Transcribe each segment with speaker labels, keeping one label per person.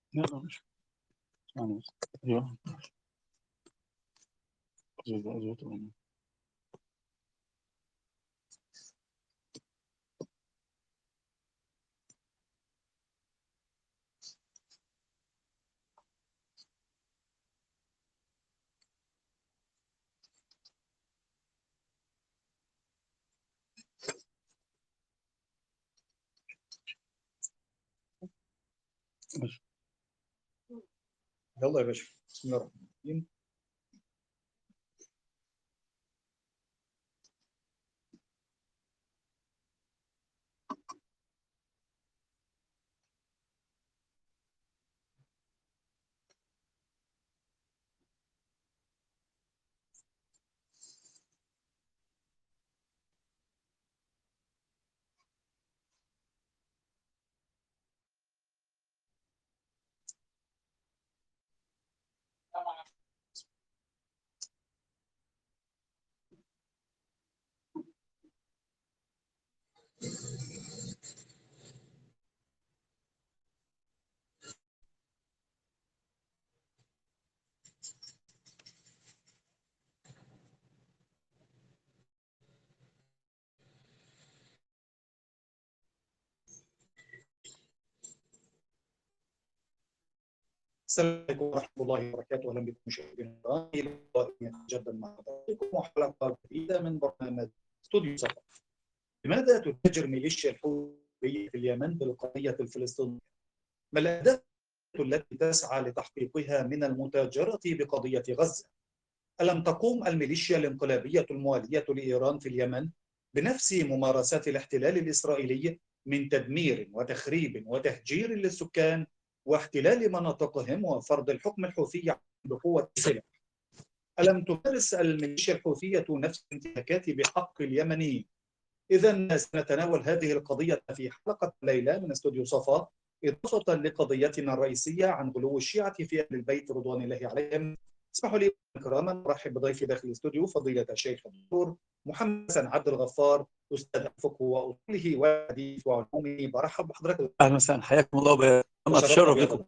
Speaker 1: يلا مش يعني ايوه أزود.
Speaker 2: يلا يا باشا، بسم الله الرحمن الرحيم. السلام عليكم ورحمة الله وبركاته، أهلا بكم مشاهدينا الكرام إلى لقاء يتجدد مع حضراتكم وحلقة جديدة من برنامج استوديو سفر. لماذا تتاجر ميليشيا الحوثي في اليمن بالقضية الفلسطينية؟ ما الأهداف التي تسعى لتحقيقها من المتاجرة بقضية غزة؟ ألم تقوم الميليشيا الانقلابية الموالية لإيران في اليمن بنفس ممارسات الاحتلال الإسرائيلي من تدمير وتخريب وتهجير للسكان واحتلال مناطقهم وفرض الحكم الحوثي بقوة السلاح؟ ألم تمارس الميليشيا الحوثية نفس الانتهاكات بحق اليمنيين؟ إذا سنتناول هذه القضية في حلقة الليلة من استوديو صفا، إضافة لقضيتنا الرئيسية عن غلو الشيعة في أهل البيت رضوان الله عليهم. اسمحوا لي كراما أرحب بضيفي داخل الاستوديو فضيلة الشيخ الدكتور محمد حسن عبد الغفار، أستاذ الفقه وأصوله والحديث وعلومه. برحب بحضرتك.
Speaker 1: اهلا وسهلا، حياكم الله واتشرف بكم.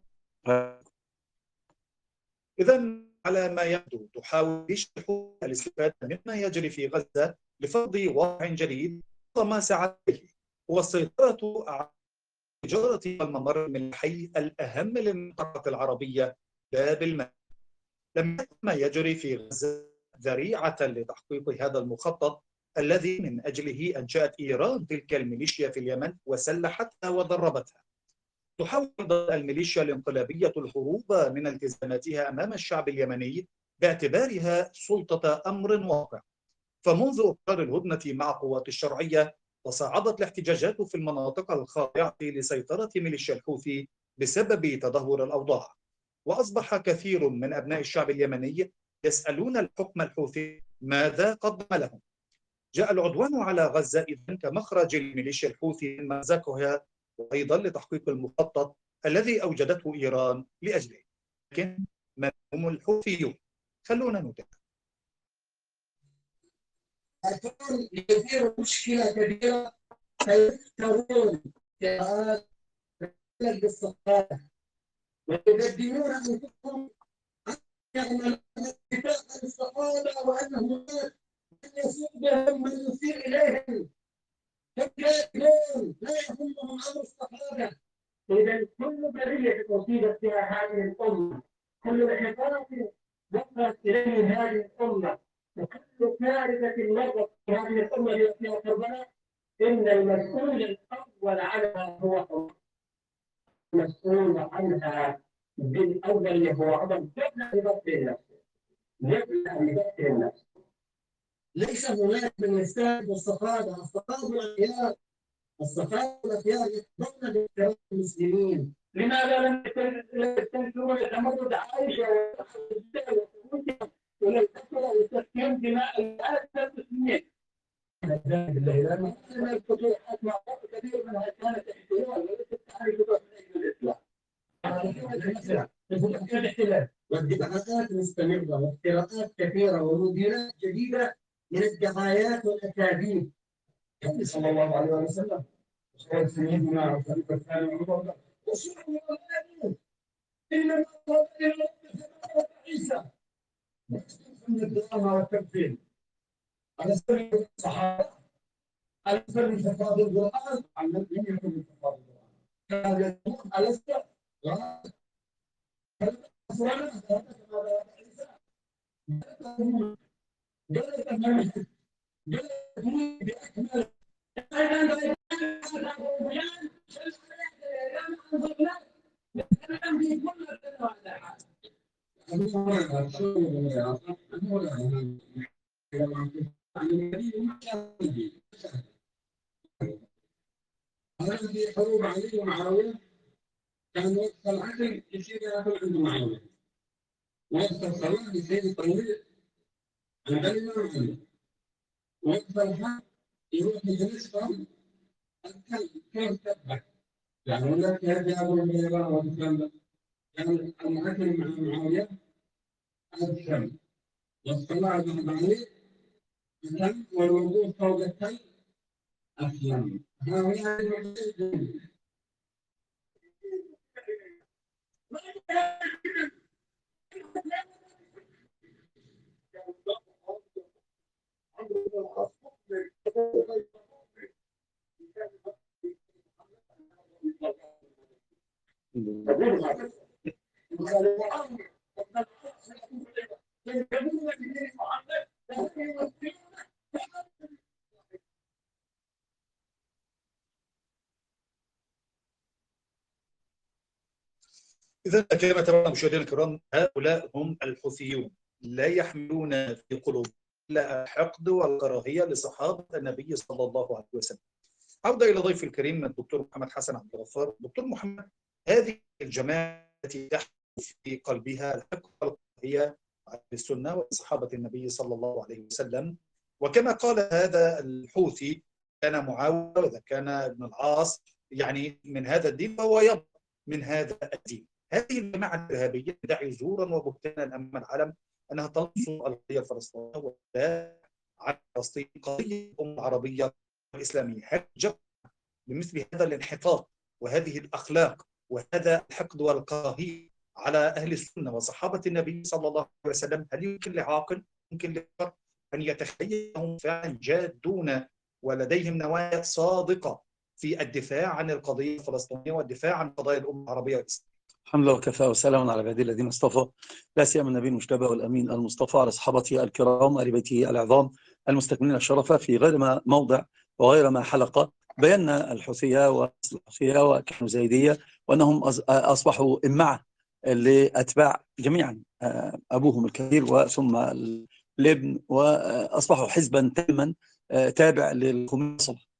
Speaker 2: إذا على ما يبدو تحاول الحوثي الاستفادة مما يجري في غزة لفرض واقع جديد، وما سعت به هو السيطرة على تجارة الممر الملحي الأهم للمنطقة العربية باب الماء. لم يكن ما يجري في غزة ذريعة لتحقيق هذا المخطط الذي من أجله أنشأت إيران تلك الميليشيا في اليمن وسلحتها ودربتها. تحاول الميليشيا الانقلابية الهروب من التزاماتها أمام الشعب اليمني باعتبارها سلطة أمر واقع. فمنذ إقرار الهدنة مع قوات الشرعية تصاعدت الاحتجاجات في المناطق الخاضعة لسيطرة ميليشيا الحوثي بسبب تدهور الأوضاع، وأصبح كثير من أبناء الشعب اليمني يسألون الحكم الحوثي ماذا قدم لهم. جاء العدوان على غزة إذن كمخرج الميليشيا الحوثي من مأزقها، وأيضا لتحقيق المخطط الذي أوجدته إيران لأجله. لكن من هم الحوثيون؟ خلونا نتابع.
Speaker 3: يثير مشكلة كبيرة فيفترون قراءات بالصفات ويقدمون أنفسهم يعملون اتفاقا الصحابة وأنهم من يسير بهم من يسير إليهم، هم كافرون لا يهمهم أمر الصحابة. إذا كل برية أصيبت بها هذه الأمة، كل انحطاط وصلت إليه هذه الأمة، وكل كارثة مرت في هذه الأمة فيها كربلاء، إن المسؤول الأول عنها هو الله. المسؤول عنها بالأول هو عمر قبل أن يبطل النفس، قبل أن يبطل النفس. ليس هناك من يستهدف الصحابة، الصحابة الأخيار، الصحابة الأخيار يقبلون باحترام المسلمين. لماذا لم يستنكرون تمرد عائشة والقتل وتسفير دماء الآلاف المسلمين؟ لأن الفتوحات مع فرق كبير منها كانت احتلال وليست تعرف من أجل الإسلام. الاحتلال والدفاعات مستمرة واختراقات كثيرة ومديرات جديدة من الدعايات والأكاذيب. النبي صلى الله عليه وسلم قال سيدنا الخليفة الثاني عمر إنما هو إلى عيسى من الدراما والتمثيل على سبيل الصحابة، على سبيل حفاظ القرآن، على لم يكن من حفاظ القرآن كان يقول ألست هذه حروب علي ومعاوية كان وقت العدل يصير ياكل عند معاوية، وقت الصلاة يصير يطلع عند الإمام علي، وقت الحرب يروح يجلسهم الكلب كيف تذبح، يعني ولا كيف ياكل الميرا والكلام ده، كان العدل مع معاوية أدخل، والصلاة بعد علي الكلب والوقوف فوق الكلب أسلم. هؤلاء المسلمين
Speaker 2: إذا كما ترون مشاهدينا الكرام، هؤلاء هم الحوثيون، لا يحملون في قلوبهم إلا الحقد والكراهية لصحابة النبي صلى الله عليه وسلم. عودة إلى ضيفي الكريم الدكتور محمد حسن عبد الغفار. دكتور محمد، هذه الجماعة التي تحمل في قلبها الحقد والكراهية على السنة وصحابة النبي صلى الله عليه وسلم، وكما قال هذا الحوثي كان معاوية وإذا كان ابن العاص يعني من هذا الدين فهو يبقى من هذا الدين. هذه الجماعة الإرهابية تدعي زورا وبهتانا أمام العالم أنها تنصر القضية الفلسطينية وتدافع عن فلسطين قضية عربية وإسلامية. هل جمع بمثل هذا الانحطاط وهذه الأخلاق وهذا الحقد والكراهية على أهل السنة وصحابة النبي صلى الله عليه وسلم، هل يمكن لعاقل يمكن لفرد أن يتخيل أنهم فعلا جادون ولديهم نوايا صادقة في الدفاع عن القضية الفلسطينية والدفاع عن قضايا الأمة العربية والإسلامية؟
Speaker 1: الحمد لله وكفى وسلام على عباده الذين اصطفى، لا سيما النبي المجتبى والامين المصطفى على اصحابته الكرام وآل بيته العظام المستكملين الشرف في غير ما موضع وغير ما حلقه. بينا الحوثيه والحوثيه وكانوا زيديه وانهم اصبحوا امعه لاتباع جميعا ابوهم الكبير وثم الابن، واصبحوا حزبا تاما تابع للخميني.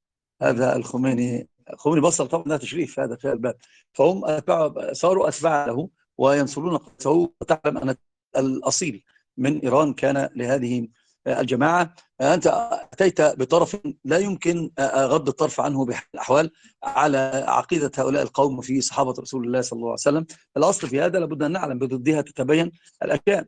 Speaker 1: هذا الخميني بصل طبعا ده تشريف هذا في الباب، فهم صاروا أتباع له وينصرون قصته. وتعلم أن الأصيل من إيران كان لهذه الجماعة. أنت أتيت بطرف لا يمكن غض الطرف عنه بحال الأحوال على عقيدة هؤلاء القوم في صحابة رسول الله صلى الله عليه وسلم. الأصل في هذا لابد أن نعلم بضدها تتبين الأشياء.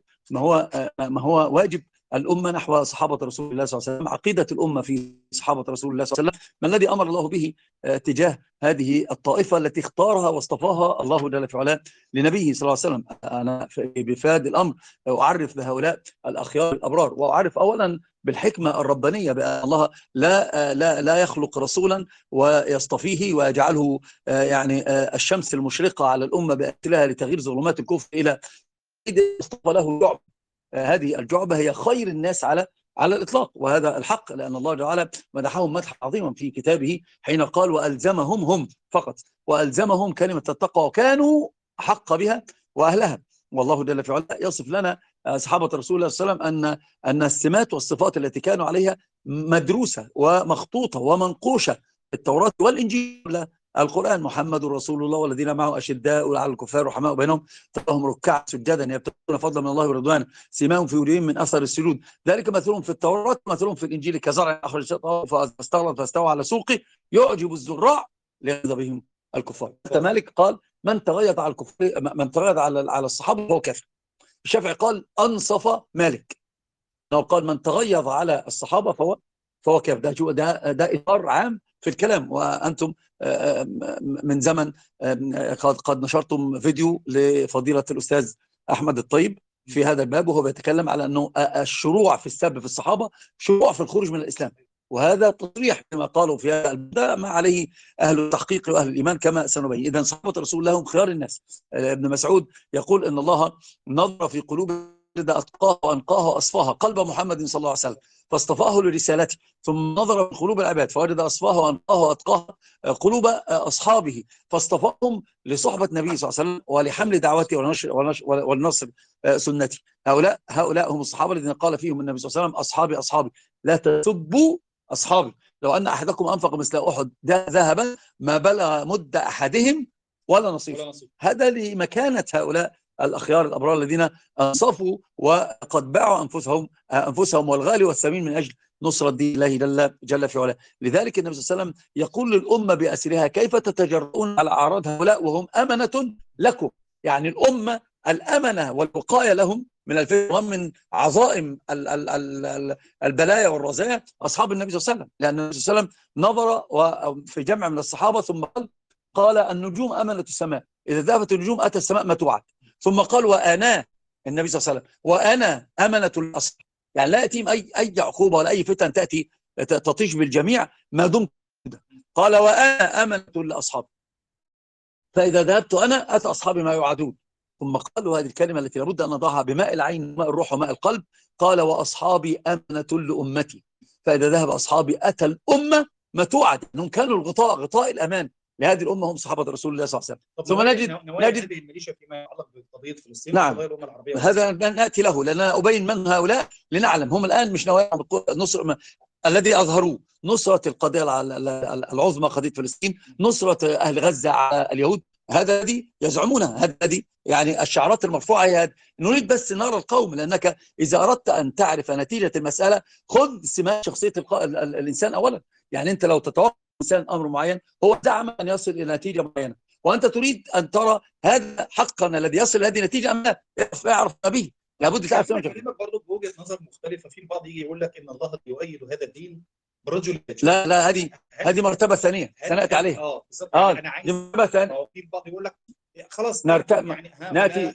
Speaker 1: ما هو واجب الأمة نحو صحابة رسول الله صلى الله عليه وسلم، عقيدة الأمة في صحابة رسول الله صلى الله عليه وسلم، ما الذي أمر الله به تجاه هذه الطائفة التي اختارها واصطفاها الله جل في علاه لنبيه صلى الله عليه وسلم. أنا بفاد الأمر أعرف بهؤلاء الأخيار الأبرار، وأعرف أولا بالحكمة الربانية بأن الله لا يخلق رسولا ويصطفيه ويجعله يعني الشمس المشرقة على الأمة بأكلها لتغيير ظلمات الكفر إلى اصطفى له جعبة. هذه الجعبة هي خير الناس على الإطلاق، وهذا الحق، لأن الله تعالى مدحهم مدحا عظيما في كتابه حين قال وألزمهم هم فقط، وألزمهم كلمة التقوى وكانوا حق بها وأهلها. والله جل وعلا يصف لنا صحابة رسول الله صلى الله عليه وسلم أن السمات والصفات التي كانوا عليها مدروسة ومخطوطة ومنقوشة في التوراة والإنجيل. القرآن محمد رسول الله والذين معه أشداء على الكفار رحماء بينهم تراهم ركعا سجدا يبتغون فضلا من الله ورضوانه سيماهم في وجوههم من أثر السجود ذلك مثلهم في التوراة مثلهم في الإنجيل كزرع أخرج شطأه فاستغلظ فاستوى على سوقه يعجب الزراع ليغيظ بهم الكفار. مالك قال من تغيظ على الكفار من تغيظ على الصحابة فهو كافر. الشافعي قال أنصف مالك، قال من تغيظ على الصحابة فهو كافر. ده إطار عام في الكلام، وأنتم من زمن قد نشرتم فيديو لفضيلة الأستاذ أحمد الطيب في هذا الباب، وهو بيتكلم على أنه الشروع في السب في الصحابة شروع في الخروج من الإسلام، وهذا تصريح كما قالوا في هذا الباب ما عليه أهل التحقيق وأهل الإيمان كما سنبين. إذن صحابة رسول الله هم خيار الناس. ابن مسعود يقول إن الله نظر في قلوب أتقاها وأنقاها وأصفاها قلب محمد صلى الله عليه وسلم فاصطفاه لرسالته، ثم نظر في قلوب العباد فوجد أصفاها وأنقاها وأتقاها قلوب أصحابه فاصطفاهم لصحبة النبي صلى الله عليه وسلم ولحمل دعوته ونصر سنته. هؤلاء هم الصحابة الذين قال فيهم النبي صلى الله عليه وسلم أصحابي أصحابي لا تسبوا أصحابي، لو أن أحدكم أنفق مثل أحد ذهبا ما بلغ مد أحدهم ولا نصيف. هذا لمكانة هؤلاء الأخيار الأبرار الذين أنصفوا وقد باعوا أنفسهم والغالي والثمين من أجل نصرة دين الله جل في علاه. لذلك النبي صلى الله عليه وسلم يقول للأمة بأسرها كيف تتجرؤون على أعراض هؤلاء وهم أمنة لكم؟ يعني الأمة الأمنة والوقاية لهم من الفتن ومن عظائم البلايا والرزايا أصحاب النبي صلى الله عليه وسلم، لأن النبي صلى الله عليه وسلم نظر في جمع من الصحابة ثم قال النجوم أمنة السماء، إذا ذهبت النجوم أتى السماء ما توعد. ثم قال وأنا النبي صلى الله عليه وسلم وأنا أمنة الأصل، يعني لا يأتيهم أي عقوبة ولا أي فتن تأتي تطيش بالجميع ما دمت. قال وأنا أمنة لأصحابي، فإذا ذهبت أنا أتى أصحابي ما يوعدون. ثم قالوا هذه الكلمة التي لابد أن نضعها بماء العين وماء الروح وماء القلب، قال وأصحابي أمنة لأمتي، فإذا ذهب أصحابي أتى الأمة ما توعد. أنهم كانوا غطاء الأمان لهذه الأمة هم صحابة رسول الله صلى الله عليه وسلم. ثم
Speaker 2: نجد هذه الميليشيا فيما يتعلق بقضية فلسطين
Speaker 1: نعم
Speaker 2: وقضايا الأمة العربية،
Speaker 1: هذا نأتي له لأننا أبين من هؤلاء لنعلم هم الآن مش نوايا نصر الذي أظهروه نصرة القضية العظمى قضية فلسطين، نصرة أهل غزة على اليهود، هذا دي يزعمونها، هذا دي يعني الشعارات المرفوعة هي نريد بس نرى القوم، لأنك إذا أردت أن تعرف نتيجة المسألة خذ سمات شخصية الإنسان أولا. يعني أنت لو تتوقع إنسان أمر معين هو زعم أن يصل إلى نتيجة معينة وأنت تريد أن ترى هذا حقا الذي يصل إلى هذه النتيجة أم لا، اعرف ما به، لابد تعرف.
Speaker 2: كلمة برضه بوجهة نظر مختلفة، في البعض يجي يقول لك إن الله يؤيد هذا الدين برجل.
Speaker 1: لا هذه مرتبة ثانية سنأتي عليها.
Speaker 2: بالظبط. أنا عايز
Speaker 1: مرتبة ثانية.
Speaker 2: في البعض يقول لك خلاص
Speaker 1: نأتي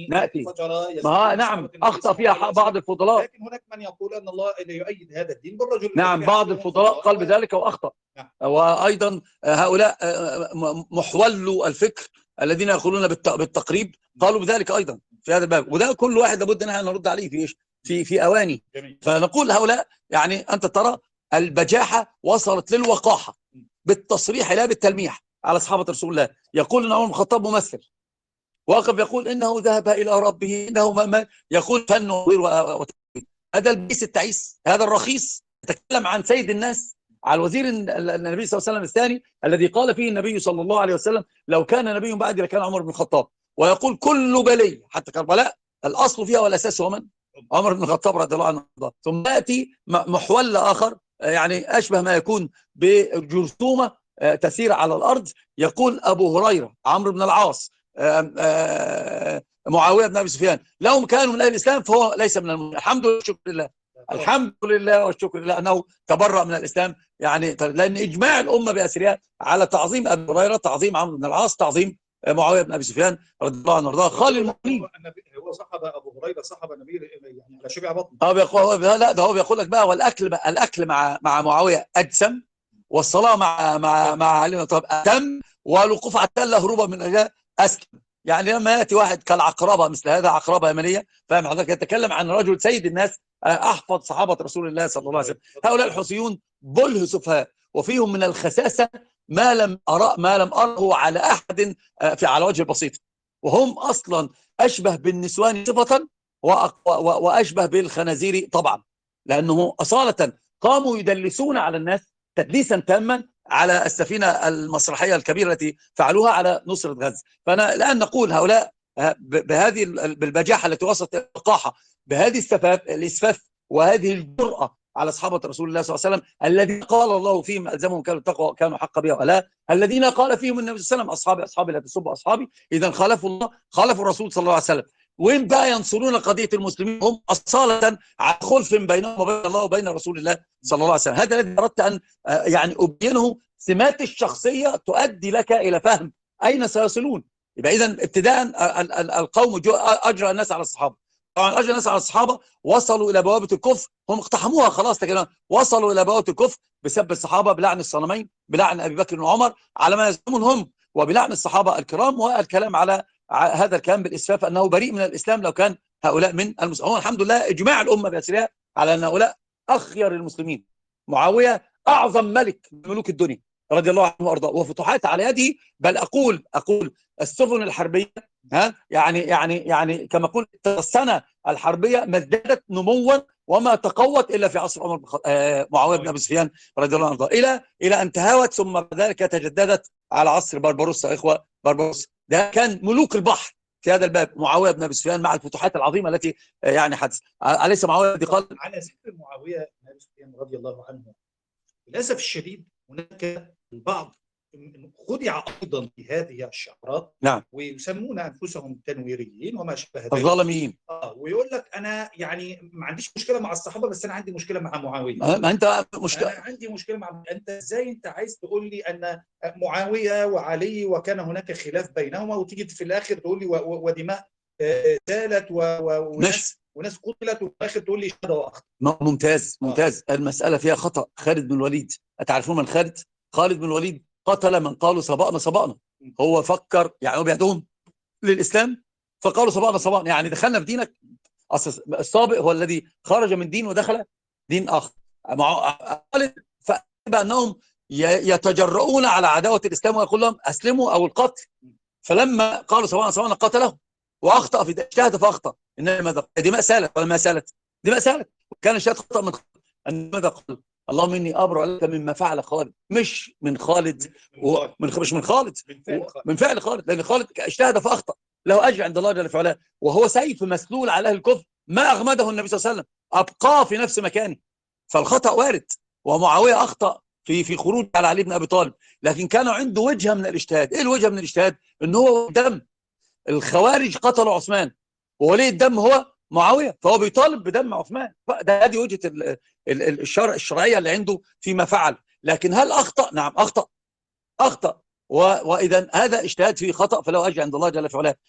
Speaker 1: نعم أخطأ فيها بعض الفضلاء،
Speaker 2: لكن هناك من يقول أن الله يؤيد هذا الدين بالرجل.
Speaker 1: نعم بعض الفضلاء قال بذلك وأخطأ. نعم. وأيضا هؤلاء محولوا الفكر الذين يقولون بالتقريب قالوا بذلك أيضا في هذا الباب، وده كل واحد لابد أن نرد عليه في أواني. جميل. فنقول هؤلاء يعني أنت ترى البجاحة وصلت للوقاحة بالتصريح لا بالتلميح على أصحاب رسول الله. يقول إن عمر بن الخطاب ممثل، واقف يقول إنه ذهب إلى ربه، إنه ما يقول فن وتقويم. هذا البيس التعيس، هذا الرخيص يتكلم عن سيد الناس، على الوزير النبي صلى الله عليه وسلم الثاني الذي قال فيه النبي صلى الله عليه وسلم لو كان نبي بعدي لكان عمر بن الخطاب، ويقول كل بلي حتى كربلاء الأصل فيها والأساس هو من؟ عمر بن الخطاب رضي الله عنه. ثم يأتي محول آخر يعني أشبه ما يكون بجرثومة تسير على الأرض، يقول أبو هريرة، عمرو بن العاص، معاوية بن أبي سفيان لهم كانوا من أهل الإسلام فهو ليس من المؤمنين. الحمد لله والشكر لله، الحمد لله والشكر لله أنه تبرأ من الإسلام، يعني لأن إجماع الأمة بأسرها على تعظيم أبي هريرة، تعظيم عمرو بن العاص، تعظيم معاوية بن أبي سفيان رضي الله عنه وارضاه، خالي المؤمنين.
Speaker 2: هو صحب أبو هريرة صحب النبي يعني على شبع بطن.
Speaker 1: لا ده هو بيقول لك بقى، والأكل مع معاوية أجسم، والصلاة مع علي بن طب أتم، والوقوف على التلة هروبا من أجل أسلم. يعني لما يأتي واحد كالعقربة مثل هذا، عقربة يمنية، فاهم حضرتك، يتكلم عن رجل سيد الناس أحفظ صحابة رسول الله صلى الله عليه وسلم. هؤلاء الحوثيون بله سفهاء، وفيهم من الخساسة ما لم أره على أحد على وجه البسيط، وهم أصلا أشبه بالنسوان صفة وأشبه بالخنازير طبعا، لأنه أصالة قاموا يدلسون على الناس تدليسا تاما على السفينة المسرحية الكبيرة التي فعلوها على نصرة غزة. فأنا الآن نقول هؤلاء بهذه بالبجاحة التي وصلت إلى الوقاحة، بهذه الإسفاف وهذه الجرأة على أصحاب رسول الله صلى الله عليه وسلم الذين قال الله فيهم ألزمهم كانوا التقوى كانوا حق بها ولا، الذين قال فيهم النبي صلى الله عليه وسلم أصحابي لا تسبوا أصحابي، إذا خالفوا الله خالفوا الرسول صلى الله عليه وسلم. وين بقى ينصرون قضية المسلمين؟ هم أصالة على خلف بينهم وبين الله وبين رسول الله صلى الله عليه وسلم. هذا الذي أردت أن يعني أبينه سمات الشخصية تؤدي لك إلى فهم أين سيصلون. يبقى إذا ابتداء القوم أجرى الناس على الصحابة. طبعا أجرى الناس على الصحابة، وصلوا إلى بوابة الكفر، هم اقتحموها خلاص، لكن وصلوا إلى بوابة الكفر بسب الصحابة، بلعن الصنمين، بلعن أبي بكر وعمر على ما يزعمون هم، وبلعن الصحابة الكرام، والكلام على هذا الكلام بالإسفاف أنه بريء من الإسلام لو كان هؤلاء من المسلمين. الحمد لله إجماع الأمة بأسرها على أن هؤلاء أخير المسلمين. معاوية أعظم ملك من ملوك الدنيا رضي الله عنه وأرضاه، وفتوحات على يده. بل أقول السفن الحربية يعني كما قلت السنة الحربية ما ازدادت نموا وما تقوت إلا في عصر عمر معاوية بن أبي سفيان رضي الله عنه، إلى أن تهاوت، ثم بعد ذلك تجددت على عصر بربروسا. إخوة بربروسا ده كان ملوك البحر في هذا الباب، معاوية بن أبي سفيان، مع الفتوحات العظيمة التي يعني حدث. أليس معاوية الذي قال
Speaker 2: على ذكر معاوية بن أبي سفيان رضي الله عنه؟ للأسف الشديد هناك البعض خدع أيضا في هذه الشعارات،
Speaker 1: نعم،
Speaker 2: ويسمون أنفسهم تنويريين وما شابه ذلك،
Speaker 1: الظالمين.
Speaker 2: ويقول لك أنا يعني ما عنديش مشكلة مع الصحابة، بس أنا عندي مشكلة مع معاوية.
Speaker 1: ما أنت
Speaker 2: أنا
Speaker 1: مشكلة.
Speaker 2: عندي مشكلة مع أنت إزاي أنت عايز تقول لي أن معاوية وعلي وكان هناك خلاف بينهما، وتيجي في الآخر تقول لي ودماء سالت وناس قتلت، وفي الآخر تقول لي شهادة وأخطأ.
Speaker 1: ممتاز. المسألة فيها خطأ. خالد بن الوليد، أتعرفون من خالد؟ خالد بن الوليد قتل من قالوا سبقنا. هو فكر يعني هو بيدعوهم للإسلام، فقالوا سبقنا، يعني دخلنا في دينك. أصل السابق هو الذي خرج من دين ودخل دين آخر. خالد فأنهم يتجرؤون على عداوة الإسلام ويقول لهم أسلموا أو القتل. فلما قالوا سبقنا قتلهم، وأخطأ في اجتهد فأخطأ. إنما ماذا؟ دماء سالت ولا ما سالت؟ دماء سالت. وكان الشهادة خطأ من خالد. أن ماذا قال؟ اللهم إني أبرأ لك مما فعل خالد، مش من خالد، مش من خالد، من فعل خالد، لأن خالد اجتهد فأخطأ، له أجر عند الله جل في علاه، وهو سيف مسلول على أهل الكفر ما أغمده النبي صلى الله عليه وسلم، أبقاه في نفس مكانه. فالخطأ وارد، ومعاوية أخطأ في خروج على علي بن أبي طالب، لكن كان عنده وجهة من الاجتهاد. إيه الوجهة من الاجتهاد؟ إن هو دم الخوارج قتلوا عثمان، وولي الدم هو معاوية، فهو بيطالب بدم عثمان. هذه وجهة الشرعية اللي عنده فيما فعل. لكن هل أخطأ؟ نعم أخطأ. وإذا هذا اجتهاد فيه خطأ فله أجر عند الله جل في علاه.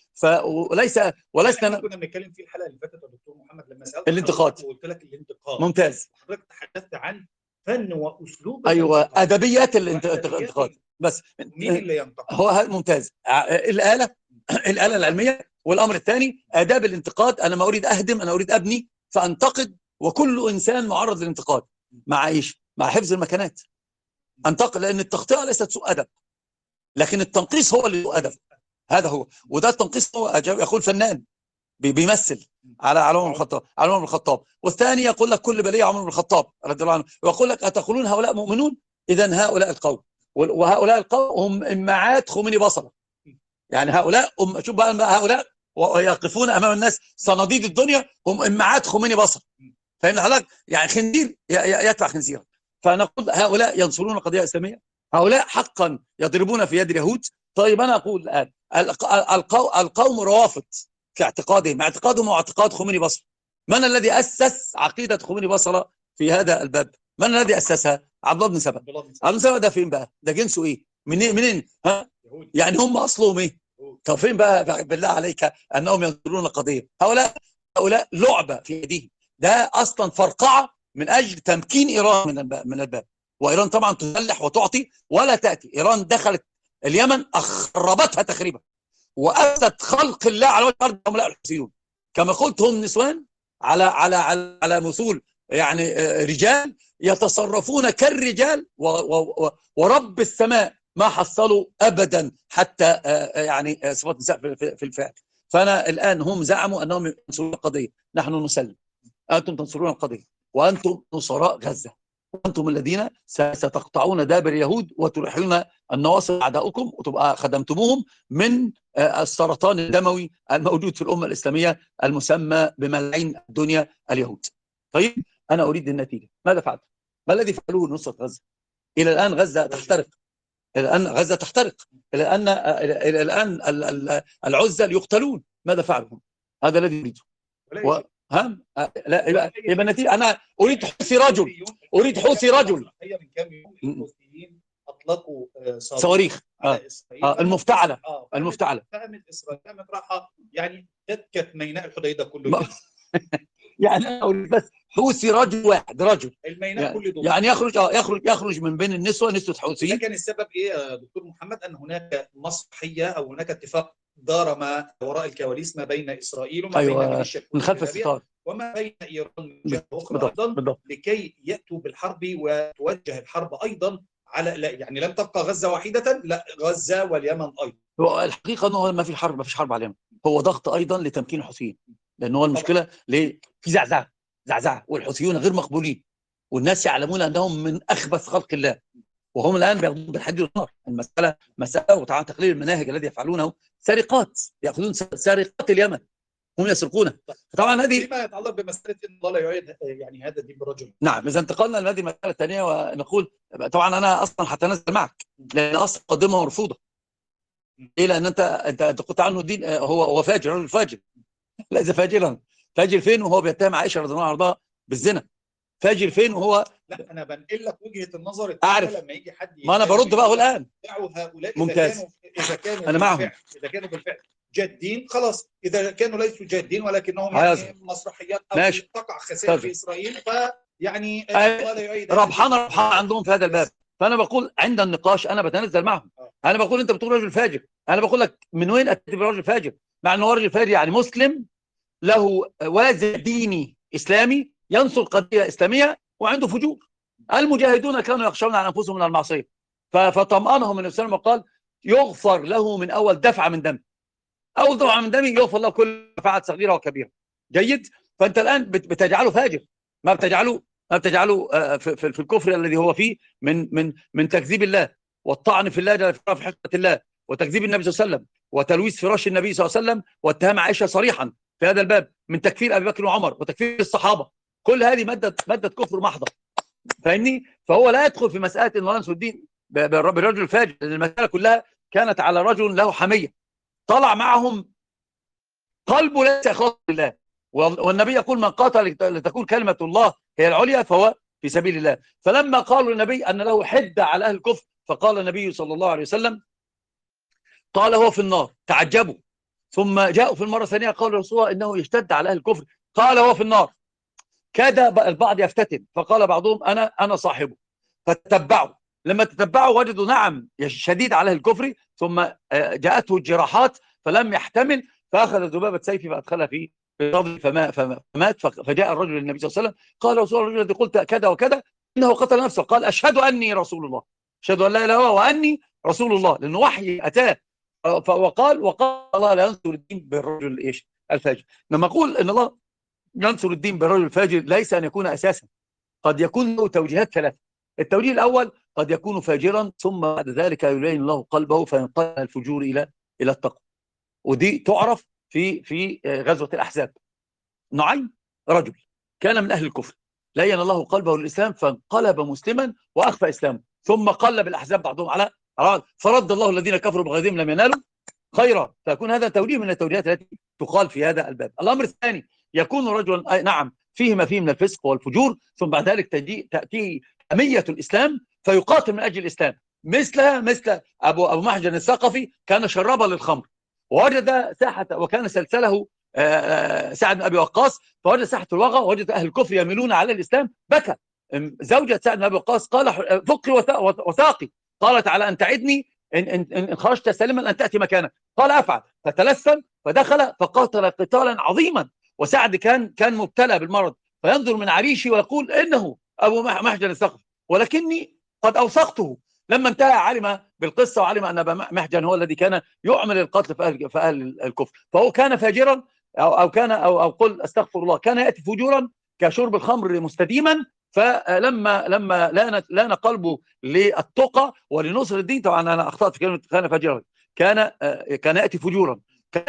Speaker 1: ولسنا
Speaker 2: كنا بنتكلم في الحلقة اللي فاتت يا دكتور محمد لما سألت
Speaker 1: الانتقاد،
Speaker 2: وقلت لك الانتقاد.
Speaker 1: ممتاز.
Speaker 2: حضرتك تحدثت عن فن وأسلوب
Speaker 1: أيوة، أدبيات الانتقاد. بس
Speaker 2: مين اللي ينتقد؟
Speaker 1: هو ممتاز. الآلة العلمية. والأمر الثاني آداب الانتقاد. أنا ما أريد أهدم، أنا أريد أبني، فأنتقد. وكل إنسان معرض للانتقاد، مع إيش؟ مع حفظ المكانات. أنتقد لأن التخطئة ليست سوء أدب، لكن التنقيص هو اللي سوء أدب. هذا هو، وده التنقيص هو يقول فنان بيمثل على عمر بن الخطاب. والثاني يقول لك كل بلية عمر بن الخطاب رضي الله عنه، ويقول لك أتقولون هؤلاء مؤمنون؟ إذن هؤلاء القوم، وهؤلاء القوم هم إمعات خميني بصرة. يعني هؤلاء شوف بقى هؤلاء ويقفون أمام الناس صناديد الدنيا، هم إمعات خميني بصرة. فإن حضرتك يعني خنزير يتبع خنزيرا. فنقول هؤلاء ينصرون القضية الإسلامية، هؤلاء حقا يضربون في يد اليهود. طيب أنا أقول الآن القوم روافض في اعتقادهم هو اعتقاد خميني بصرة. من الذي أسس عقيدة خميني بصرة في هذا الباب؟ من الذي أسسها؟ عبد الله بن سبأ. عبد الله بن سبأ ده فين بقى؟ ده جنسه إيه؟ منين؟ ها؟ يعني هم أصلهم إيه؟ طب فين بقى بالله عليك أنهم ينظرون القضية؟ هؤلاء لعبة في يديهم. ده أصلا فرقعة من أجل تمكين إيران من الباب. وإيران طبعا تسلح وتعطي ولا تأتي. إيران دخلت اليمن أخربتها تخريبا، وأفسد خلق الله على وجه الأرض هم الحوثيون. كما قلت هم نسوان على مثول يعني رجال يتصرفون كالرجال، ورب السماء ما حصلوا أبدا حتى يعني صفات النساء في الفعل. فأنا الآن هم زعموا أنهم ينصرون القضية، نحن نسلم. أنتم تنصرون القضية، وأنتم نصراء غزة، وأنتم الذين ستقطعون دابر اليهود وترحلون النواصر أعداؤكم، وتبقى خدمتموهم من السرطان الدموي الموجود في الأمة الإسلامية المسمى بملعين الدنيا اليهود. طيب أنا أريد النتيجة. ماذا فعلت؟ ما الذي فعلوه لنصرة غزة؟ إلى الآن غزة تحترق، إلى الآن العزل يقتلون. ماذا فعلوا؟ هذا الذي أريده. لا يبقى النتيجة. أنا أريد حوثي رجل.
Speaker 2: هي من كام يوم الحوثيين اطلقوا
Speaker 1: صواريخ
Speaker 2: على اسرائيل
Speaker 1: المفتعله المفتعله
Speaker 2: فهمت اسرائيل قامت راحه يعني دكت ميناء الحديده كله
Speaker 1: يعني أقول بس حوثي رجل واحد رجل
Speaker 2: الميناء كله دول
Speaker 1: يعني يخرج من بين نسوه حوثيين.
Speaker 2: ده كان السبب ايه يا دكتور محمد؟ ان هناك مسرحيه او هناك اتفاق دار ما وراء الكواليس ما بين اسرائيل وما بين ميليشيا
Speaker 1: من خلف الستار
Speaker 2: وما بين ايران من جهه اخرى ايضا لكي ياتوا بالحرب وتوجه الحرب ايضا على يعني لم تبقى غزه وحيده، لا غزه واليمن ايضا.
Speaker 1: هو الحقيقه انه ما في حرب، ما فيش حرب على اليمن، هو ضغط ايضا لتمكين الحوثيين، لان هو المشكله ليه؟ في زعزعه والحوثيون غير مقبولين والناس يعلمون انهم من اخبث خلق الله وهم الان بياخذون بالحديد والنار. المساله مساله وطبعا تقليل المناهج الذي يفعلونه سرقات، ياخذون سرقات اليمن هم يسرقونه. طبعا هذه
Speaker 2: فيما يتعلق بمساله ان الله لا يعيد يعني هذا الدين بالرجل.
Speaker 1: نعم، اذا انتقلنا لهذه المساله الثانيه ونقول طبعا انا اصلا هتنازل معك لان اصلا مقدمه مرفوضه. ايه؟ لان انت قلت عنه الدين هو فاجر، رجل فاجر. ليس فاجرا، فاجر فين وهو بيتهم عائشه رضي الله عنها بالزنا؟ فاجر فين وهو؟
Speaker 2: لا انا بنقل لك وجهه النظر
Speaker 1: اعرف
Speaker 2: لما يجي حد
Speaker 1: ما انا برد بقى الان.
Speaker 2: هؤلاء
Speaker 1: ممتاز.
Speaker 2: اذا كانوا
Speaker 1: انا معهم،
Speaker 2: اذا كانوا بالفعل جادين خلاص، اذا كانوا ليسوا جادين ولكنهم يعني مسرحيات او تقع خسائر في اسرائيل فيعني
Speaker 1: ربحانه عندهم في هذا الباب. فانا بقول عند النقاش انا بتنزل معهم. انا بقول انت بتقول رجل فاجر، انا بقول لك من وين اتيت برجل فاجر؟ مع انه رجل فاجر يعني مسلم له وازع ديني اسلامي ينصر قضيه اسلاميه وعنده فجور. المجاهدون كانوا يخشون على انفسهم من المعصيه فطمأنهم النبي صلى الله عليه وسلم وقال يغفر له من اول دفعه من دم، اول دفعه من دمه يغفر له كل دفعه صغيره وكبيره. جيد. فانت الان بتجعله فاجر، ما بتجعله في الكفر الذي هو فيه من تكذيب الله والطعن في الله في حكمه الله وتكذيب النبي صلى الله عليه وسلم وتلويث فراش النبي صلى الله عليه وسلم واتهام عائشه صريحا في هذا الباب، من تكفير ابي بكر وعمر وتكفير الصحابه. كل هذه ماده كفر محضه، فاهمني؟ فهو لا يدخل في مساله انه ينصر الدين بالرجل الفاجر، لان المساله كلها كانت على رجل له حميه طلع معهم قلبه ليس خاص لله، والنبي يقول من قاتل لتكون كلمه الله هي العليا فهو في سبيل الله. فلما قالوا للنبي ان له حده على اهل الكفر فقال النبي صلى الله عليه وسلم قال هو في النار، تعجبوا. ثم جاءوا في المره الثانيه قالوا رسول الله انه يشتد على اهل الكفر قال هو في النار. كاد البعض يفتتن فقال بعضهم انا صاحبه، فتتبعوا. لما تتبعوا وجدوا نعم شديد على اهل الكفر، ثم جاءته الجراحات فلم يحتمل فاخذ ذبابه سيفه فادخلها في رجل فمات. فجاء الرجل للنبي صلى الله عليه وسلم قال رسول الله الرجل الذي قلت كذا وكذا انه قتل نفسه، قال اشهد اني رسول الله، اشهد ان لا اله الا الله واني رسول الله، لانه وحي اتاه. وقال الله لا ينصر الدين بالرجل ايش؟ الفاجر. لما اقول ان الله ينصر الدين بالرجل الفاجر ليس ان يكون اساسا، قد يكون له توجيهات ثلاثه. التوجيه الاول قد يكون فاجرا ثم بعد ذلك يلين الله قلبه فينقلب الفجور الى التقوى، ودي تعرف في غزوه الاحزاب. نعيم رجل كان من اهل الكفر لين الله قلبه للاسلام فانقلب مسلما واخفى اسلامه، ثم قلب الاحزاب بعضهم على فرد الله الذين كفروا بغيظهم لم ينالوا خيرا. فيكون هذا توجيه من التوجيهات التي تقال في هذا الباب. الامر الثاني يكون رجلا نعم فيه ما فيه من الفسق والفجور، ثم بعد ذلك تأتيه حمية الإسلام فيقاتل من أجل الإسلام، مثل أبو محجن الثقفي كان شرابا للخمر ووجد ساحة، وكان سلسله سعد بن أبي وقاص، فوجد ساحة الوغى ووجد أهل الكفر يميلون على الإسلام، بكى. زوجة سعد بن أبي وقاص قال فقي وثاقي، قالت على أن تعدني إن خرجت سالما أن تأتي مكانك، قال أفعل. فتلثم فدخل فقاتل قتالا عظيما، وسعد كان مبتلى بالمرض فينظر من عريشه ويقول إنه أبو محجن الثقفي ولكني قد أوثقته. لما انتهى علم بالقصة وعلم أن أبا محجن هو الذي كان يعمل القتل في أهل الكفر، فهو كان فاجرا أو قل أستغفر الله، كان يأتي فجورا كشرب الخمر مستديما. فلما لان قلبه للتقى ولنصر الدين، طبعا انا اخطات في كلمه كان فاجرا، كان ياتي فجورا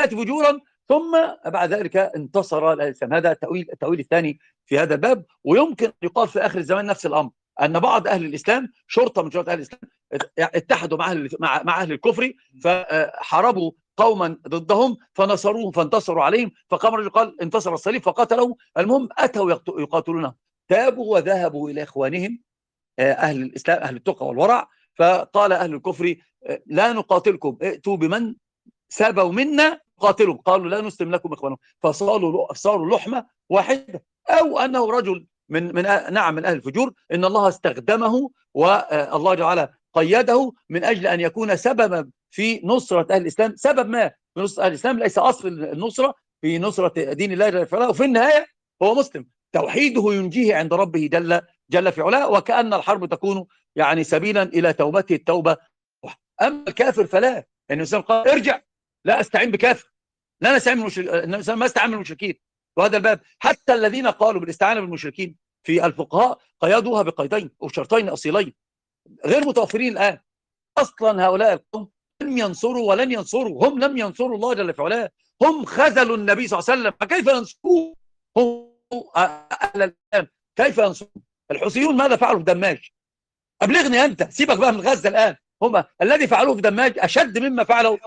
Speaker 1: ثم بعد ذلك انتصر الاسلام. هذا التأويل الثاني في هذا الباب. ويمكن يقال في اخر الزمان نفس الامر، ان بعض اهل الاسلام شرطه من شرطه اهل الاسلام اتحدوا مع اهل الكفر فحاربوا قوما ضدهم فنصروهم فانتصروا عليهم، فقام رجل قال انتصر الصليب فقتلوا. المهم اتوا يقاتلونه، تابوا وذهبوا الى اخوانهم اهل الاسلام اهل التقى والورع فقال أهل الكفر لا نقاتلكم، ائتوا بمن سابوا منا قاتلهم. قالوا لا نسلم لكم إخوانهم، فصاروا لحمة واحدة. أو أنه رجل من أهل الفجور، إن الله استخدمه والله جعل قيده من أجل أن يكون سببا في نصرة أهل الإسلام، سبب ما في نصرة أهل الإسلام، ليس أصل النصرة في نصرة دين الله جل وعلا. وفي النهاية هو مسلم، توحيده ينجيه عند ربه جل في علاه، وكأن الحرب تكون يعني سبيلا إلى توبته التوبة. أما الكافر فلا، يعني الإنسان قال ارجع، لا أستعين بكافر، لا نستعين ما استعان بالمشركين. وهذا الباب حتى الذين قالوا بالاستعانة بالمشركين في الفقهاء قيدوها بقيدين وشرطين أصيلين غير متوفرين الآن. أصلا هؤلاء القوم لم ينصروا ولن ينصروا، هم لم ينصروا الله جل في علاه، هم خذلوا النبي صلى الله عليه وسلم، فكيف ينصروه؟ هم أهل الإسلام كيف ينصروا؟ الحوثيون ماذا فعلوا في دماج؟ أبلغني أنت، سيبك بقى من غزة الآن، هم الذي فعلوه في دماج أشد مما فعلوا.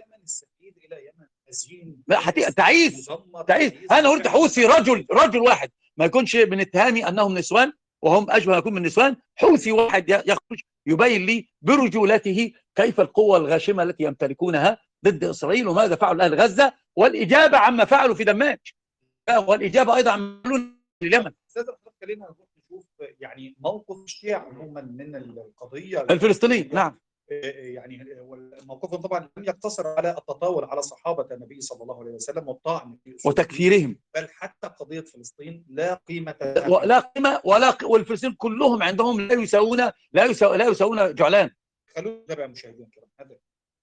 Speaker 1: تعيس. انا قلت حوثي رجل واحد، ما يكونش من اتهامي انهم نسوان، وهم اشبه ما يكون من نسوان. حوثي واحد يخرج يبين لي برجولته كيف القوة الغاشمة التي يمتلكونها ضد اسرائيل، وماذا فعلوا اهل غزة، والاجابة عما فعلوا في دماج، والاجابة ايضا عما فعلوا في اليمن.
Speaker 2: خلينا نروح نشوف يعني موقف الشيعة عموما من القضية
Speaker 1: الفلسطينية. نعم،
Speaker 2: يعني موقفهم طبعا لم يقتصر على التطاول على صحابة النبي صلى الله عليه وسلم والطعن
Speaker 1: وتكفيرهم،
Speaker 2: بل حتى قضية فلسطين لا قيمة
Speaker 1: والفلسطينيين كلهم عندهم لا يساوون جعلان.
Speaker 2: خلونا نتابع مشاهدينا الكرام هذا.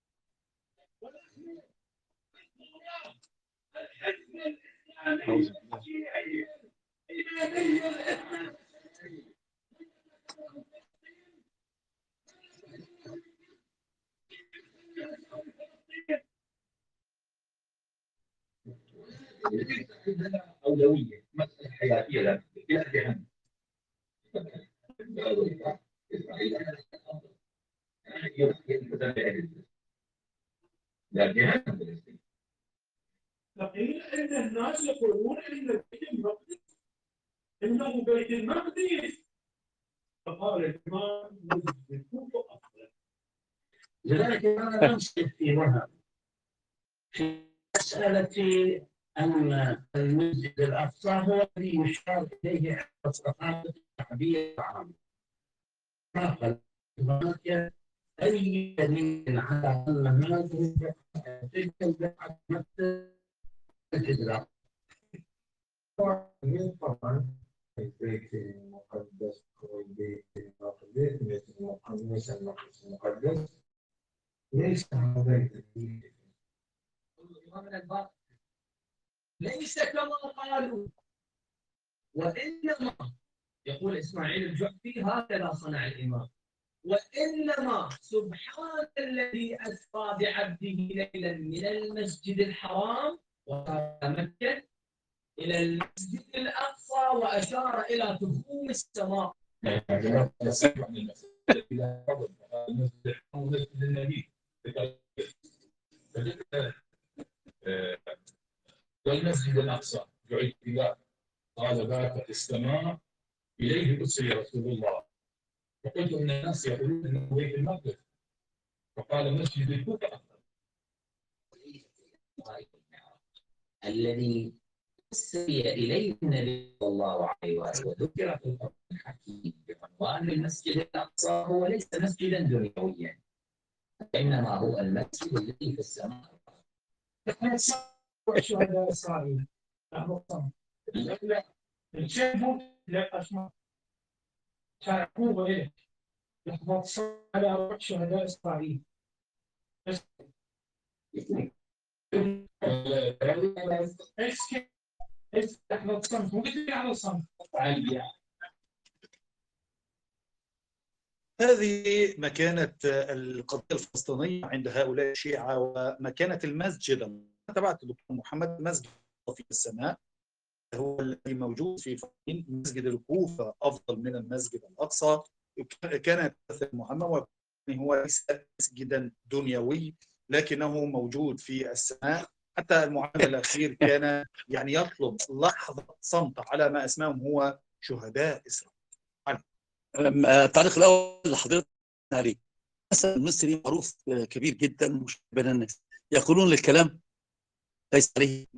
Speaker 4: أولوية مسألة حياتية لا أهم.
Speaker 5: فقيل ان الناس يقولون ان بيت المقدس انه بيت المقدس، فقال الامام الكوفه افضل.
Speaker 3: لذلك انا نمسك في مذهب في مساله ان المسجد الاقصى هو الذي يشار اليه عند صحابه التعبير العام. هناك اي دليل على ان هذه تلك البقعه تمثل المسجد الاقصى؟
Speaker 6: طبعا البيت المقدس والبيت المقدس مثل المقدس المقدس ليس هذا الدليل،
Speaker 3: ليس كما قالوا، وإنما يقول إسماعيل الجعفي هكذا صنع الإمام، وإنما سبحان الذي أسرى بعبده ليلا من المسجد الحرام ومكة إلى المسجد الأقصى وأشار إلى تخوم السماء.
Speaker 4: والمسجد الأقصى يعيد إلى قال ذاك السماء إليه أسري رسول الله، فقلت إن الناس يقولون إنه بيت المقدس، فقال مسجد الكوفة أفضل.
Speaker 3: الذي أسري إليه النبي صلى الله عليه وآله وذكر في القرآن الحكيم بعنوان المسجد الأقصى هو ليس مسجدا دنيويا، إنما هو المسجد الذي في السماء.
Speaker 5: شهداء إسرائيل لا الشيخ لا أسمع تعقوب إليك يحفظ على أربع شهداء إسرائيل. احنا صنف ممكن على صنف
Speaker 2: هذه مكانة القضية الفلسطينية عند هؤلاء الشيعة ومكانة المسجد. تبعت الدكتور محمد مسجد في السماء هو الذي موجود في فلسطين، مسجد الكوفة أفضل من المسجد الأقصى. كانت محمد هو ليس مسجدا دنيوي لكنه موجود في السماء. حتى المعلم الأخير كان يعني يطلب لحظة صمت على ما اسمهم هو شهداء إسرائيل.
Speaker 1: التعليق الأول لحضرتك عليه مثل المصري معروف كبير جدا مش بين الناس، يقولون للكلام ليس عليه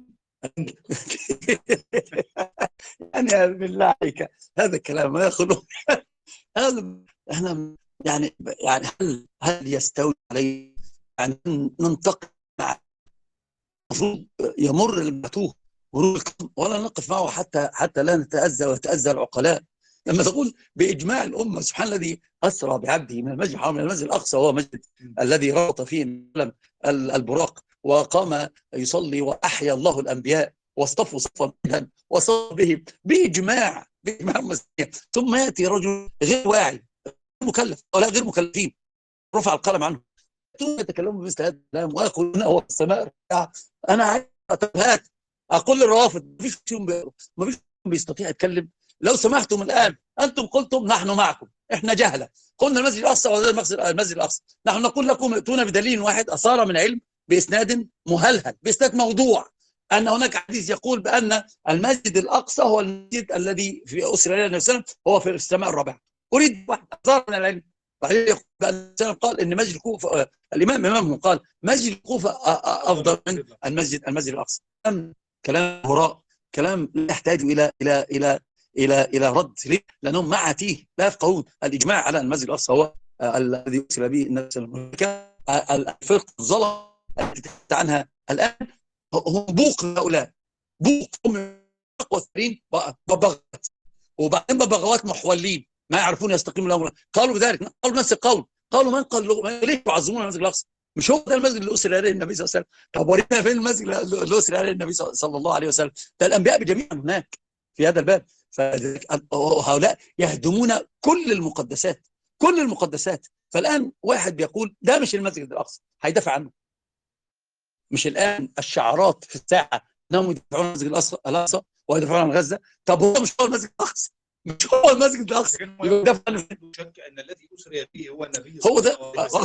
Speaker 1: يعني بالله عليك هذا الكلام ما يقولون هذا احنا يعني هل يستوي عليه يعني ننتقد مع المفروض يمر المتوه مرور الكرام ولا نقف معه حتى لا نتأذى ويتأذى العقلاء. لما تقول بإجماع الأمة سبحان الذي أسرى بعبده من المسجد الحرام إلى المسجد الأقصى، وهو مسجد الذي ربط فيه البراق وقام يصلي وأحيا الله الأنبياء واصطفوا صفا وصار به بإجماع المسلمين، ثم يأتي رجل غير واعي مكلف ولا غير مكلفين رفع القلم عنه ثم يتكلموا بمثل هذا الكلام ويقولون هو السماء. انا عايز اتفهات اقول للروافض ما فيش بيستطيع يتكلم. لو سمحتم الان انتم قلتم نحن معكم، احنا جهله، قلنا المسجد الاقصى وغير المسجد الاقصى، نحن نقول لكم ائتونا بدليل واحد اثار من علم باسناد مهلهل باسناد موضوع ان هناك حديث يقول بان المسجد الاقصى هو المسجد الذي في اسر النبي صلى الله عليه وسلم هو في السماء الرابعه. اريد واحد اثار من العلم. بعدين يقول قال ان مسجد الكوفه الامام امامهم قال مسجد الكوفه افضل من المسجد الاقصى. كلام هراء، كلام لا يحتاج الى رد. ليه؟ لانهم مع تيه لا يفقهون. الاجماع على المسجد الاقصى هو الذي ارسل به النبي صلى الله عليه وسلم. الفرقه الظلم التي تحدث عنها الان هم بوق هؤلاء، بوق هم اقوى الثرين وبغت، وبعدين بغوات محولين ما يعرفون يستقيم الامر. قالوا بذلك، قالوا نفس القول، قالوا من قال ليه تعظمون المسجد الاقصى؟ مش هو ده المسجد اللي اسر عليه النبي صلى الله عليه وسلم؟ طب ورينا فين المسجد اللي اسر عليه النبي صلى الله عليه وسلم؟ ده الانبياء بجميعهم هناك في هذا الباب. فهؤلاء يهدمون كل المقدسات، كل المقدسات. فالان واحد بيقول ده مش المسجد الاقصى هيدافع عنه. مش الان الشعارات في الساعه انهم يدافعون عن المسجد الاقصى ويدافعون عن غزه؟ طب هو مش هو المسجد الاقصى، مش هو المسجد الاقصى.
Speaker 2: شك ان الذي اسري فيه هو النبي
Speaker 1: هو ده.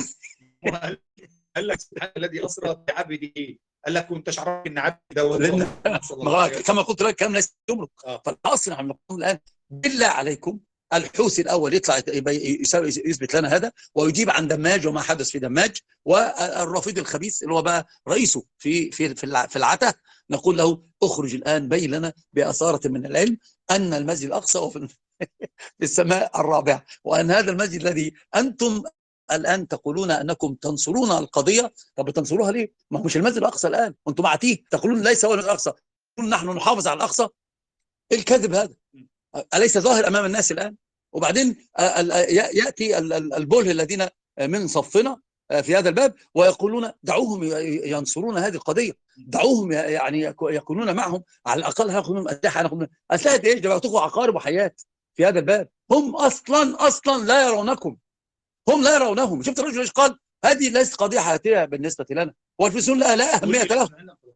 Speaker 2: قال لك الذي اسرى بعبده، قال لك وانت عارف ان عبد ده
Speaker 1: كما قلت لك كم ليس يملك. فالاصل نحن نقول الان بالله عليكم الحوثي الاول يطلع يثبت لنا هذا ويجيب عن دماج وما حدث في دماج، والرافضي الخبيث اللي هو بقى رئيسه في العته نقول له اخرج الان بين لنا باثاره من العلم ان المسجد الاقصى هو في السماء الرابعه، وان هذا المسجد الذي انتم الان تقولون انكم تنصرون القضيه. طب تنصروها ليه؟ ما هو مش المسجد الاقصى الان، وانتم معتيه تقولون ليس هو المسجد الاقصى، تقولون نحن نحافظ على الاقصى. ايه الكذب هذا؟ اليس ظاهر امام الناس الان؟ وبعدين ياتي البله الذين من صفنا في هذا الباب ويقولون دعوهم ينصرون هذه القضيه، دعوهم يعني يكونون معهم على الاقل هياخذون اسلحه. اسلحه ايش؟ ده بيعطوكم عقارب وحيات في هذا الباب. هم اصلا لا يرونكم، هم لا يرونهم. شفت الرجل ايش قال؟ هذه ليست قضيه حياتيه بالنسبه لنا، والفلسطينيون لا اهميه لهم.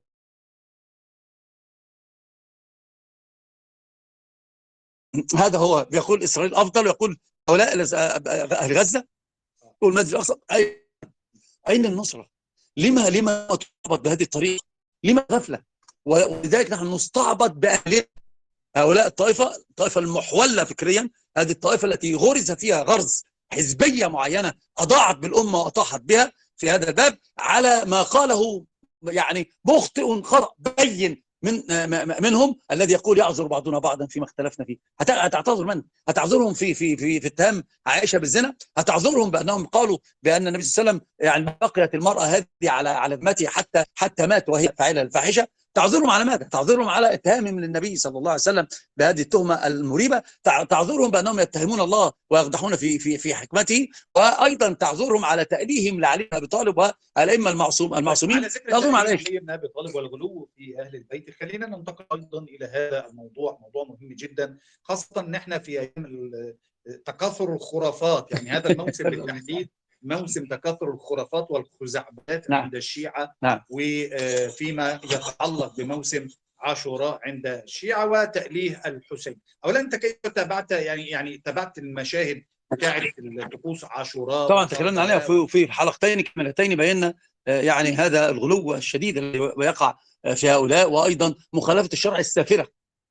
Speaker 1: هذا هو بيقول اسرائيل افضل، ويقول هؤلاء اهل غزه والمسجد الاقصى. اين النصره؟ لما تربط بهذه الطريقه؟ لما غفله؟ ولذلك نحن نستعبط باهلنا. هؤلاء الطائفه المحوله فكريا، هذه الطائفه التي غرز فيها غرز حزبيه معينه اضاعت بالامه واطاحت بها في هذا الباب على ما قاله يعني مخطئ خطأ بين منهم الذي يقول يعذر بعضنا بعضا فيما اختلفنا فيه. هتعتذر من؟ هتعذرهم في اتهام عائشه بالزنا؟ هتعذرهم بانهم قالوا بان النبي صلى الله عليه وسلم يعني بقيت المراه هذه على ذمته حتى مات وهي فاعله الفاحشه؟ تعذرهم على ماذا؟ تعذرهم على اتهامهم للنبي صلى الله عليه وسلم بهذه التهمه المريبه، تعذرهم بانهم يتهمون الله ويقدحون في حكمته، وايضا تعذرهم على تأليهم لعلي بن ابي طالب والائمه المعصومين.
Speaker 2: على ذكر علي بن ابي طالب والغلو في اهل البيت، خلينا ننتقل ايضا الى هذا الموضوع، موضوع مهم جدا، خاصه ان احنا في ايام تكاثر الخرافات، يعني هذا الموسم بالتحديد موسم تكاثر الخرافات والخزعبلات عند الشيعة. وفيما يتعلق بموسم عاشوراء عند الشيعة وتأليه الحسين. أولا أنت كيف تابعت يعني تابعت المشاهد بتاعت طقوس عاشوراء؟
Speaker 1: طبعا تكلمنا عليها في حلقتين كاملتين، بينا يعني هذا الغلو الشديد الذي يقع في هؤلاء، وأيضا مخالفة الشرع السافرة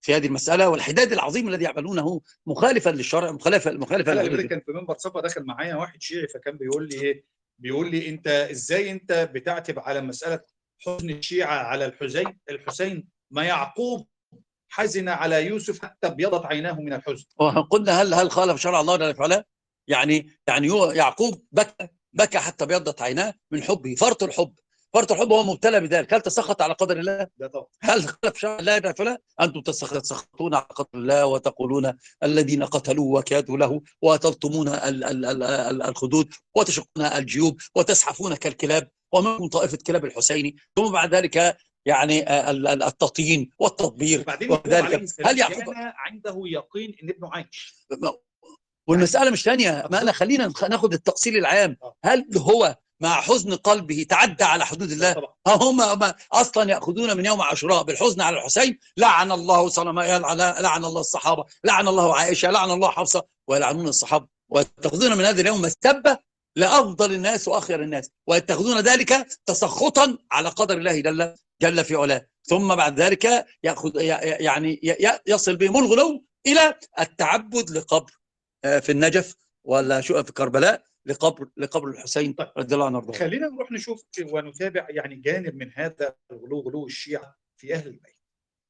Speaker 1: في هذه المسألة، والحداد العظيم الذي يعملونه مخالفا للشرع، مخالفا
Speaker 2: اللي
Speaker 1: للرجل.
Speaker 2: كان في منبر صفا داخل معايا واحد شيعي، فكان بيقول لي ايه؟ بيقول لي انت ازاي انت بتعتب على مساله حزن الشيعه على الحسين ما يعقوب حزن على يوسف حتى ابيضت عيناه من الحزن.
Speaker 1: وقلنا هل خالف شرع الله ولا فعله؟ يعني يعقوب بكى حتى ابيضت عيناه من حبه. فرط الحب هو مبتلى بذلك. هل تسخط على قدر الله؟
Speaker 2: ده طبعا.
Speaker 1: هل خالف شرع الله ولا فعله؟ انتم تسخطون على قدر الله وتقولون الذين قتلوه وكادوا له، وتلطمون الخدود وتشقون الجيوب وتزحفون كالكلاب، ومنكم طائفه كلاب الحسيني، ثم بعد ذلك يعني التطين والتطبير.
Speaker 2: وبعدين يعقوب عليه السلام
Speaker 1: هل يعقوب
Speaker 2: كان عنده يقين ان ابنه عايش.
Speaker 1: والمسألة مش ثانية، ما أنا خلينا ناخد التفصيل العام. هل هو مع حزن قلبه تعدى على حدود الله؟ هم أصلا يأخذون من يوم عاشوراء بالحزن على الحسين، لعن الله لعن الله الصحابة، لعن الله عائشة، لعن الله حفصة، ويلعنون الصحابة، ويتخذون من هذا اليوم مسبة لأفضل الناس وأخير الناس، ويتخذون ذلك تسخطا على قدر الله جل في علاه. ثم بعد ذلك يعني يصل بهم الغلو إلى التعبد لقبر في النجف، ولا شو في كربلاء، لقبر الحسين رضي الله عنه وارضاه.
Speaker 2: خلينا نروح نشوف ونتابع يعني جانب من هذا غلو الشيعة في أهل البيت.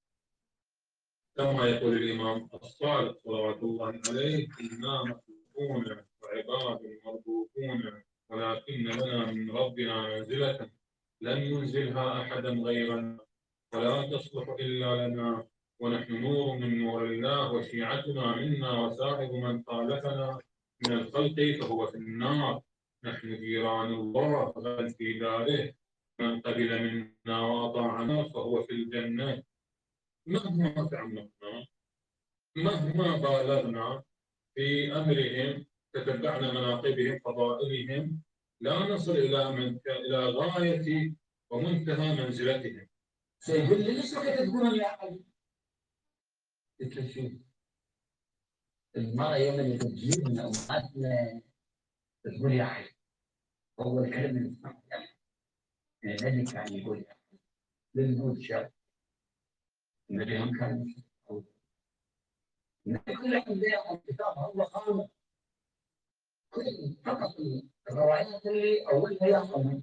Speaker 4: كما يقول الإمام الصادق صلوات الله عليه: إنا مخلوقون وعباد مربوطون، ولكن لنا من ربنا منزلة لم ينزلها أحدا غيرنا، ولا تصلح إلا لنا، ونحن نور من نور الله، وشيعتنا منا، وسائر من خالفنا من الخلق فهو في النار. نحن جيران الله غدا في داره، من قبل منا وأطاعنا فهو في الجنة. مهما تعمقنا، مهما بالغنا في أمرهم، تتبعنا مناقبهم فضائلهم، لا نصل إلى غاية ومنتهى منزلتهم.
Speaker 3: سيقول لي ليش ما تقولون يا علي؟ قلت له شوف، المرأة يوم اللي تجيب من أمهاتنا تقول يا علي، أول كلمة نسمعها يا علي. النبي كان يقول يا علي للموت شاب، النبي هم كان يقول النبي كل أنبياء الكتاب الله خالق، فقط الروايات اللي أولها يحصل.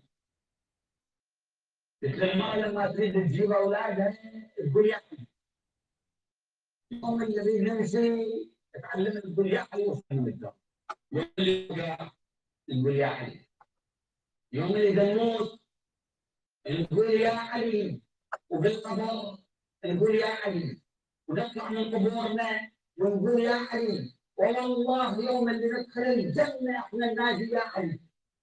Speaker 3: قلت له المرأة لما تريد تجيب أولادها تقول يا علي. يوم الذي نمشي تعلم تقول يا علي وفهم الدار. يوم اللي تقول يا علي، يوم اللي نموت نقول يا علي، وبالقبر نقول يا علي، ونطلع من قبورنا ونقول يا علي، والله يوم اللي ندخل الجنة احنا ننادي يا علي.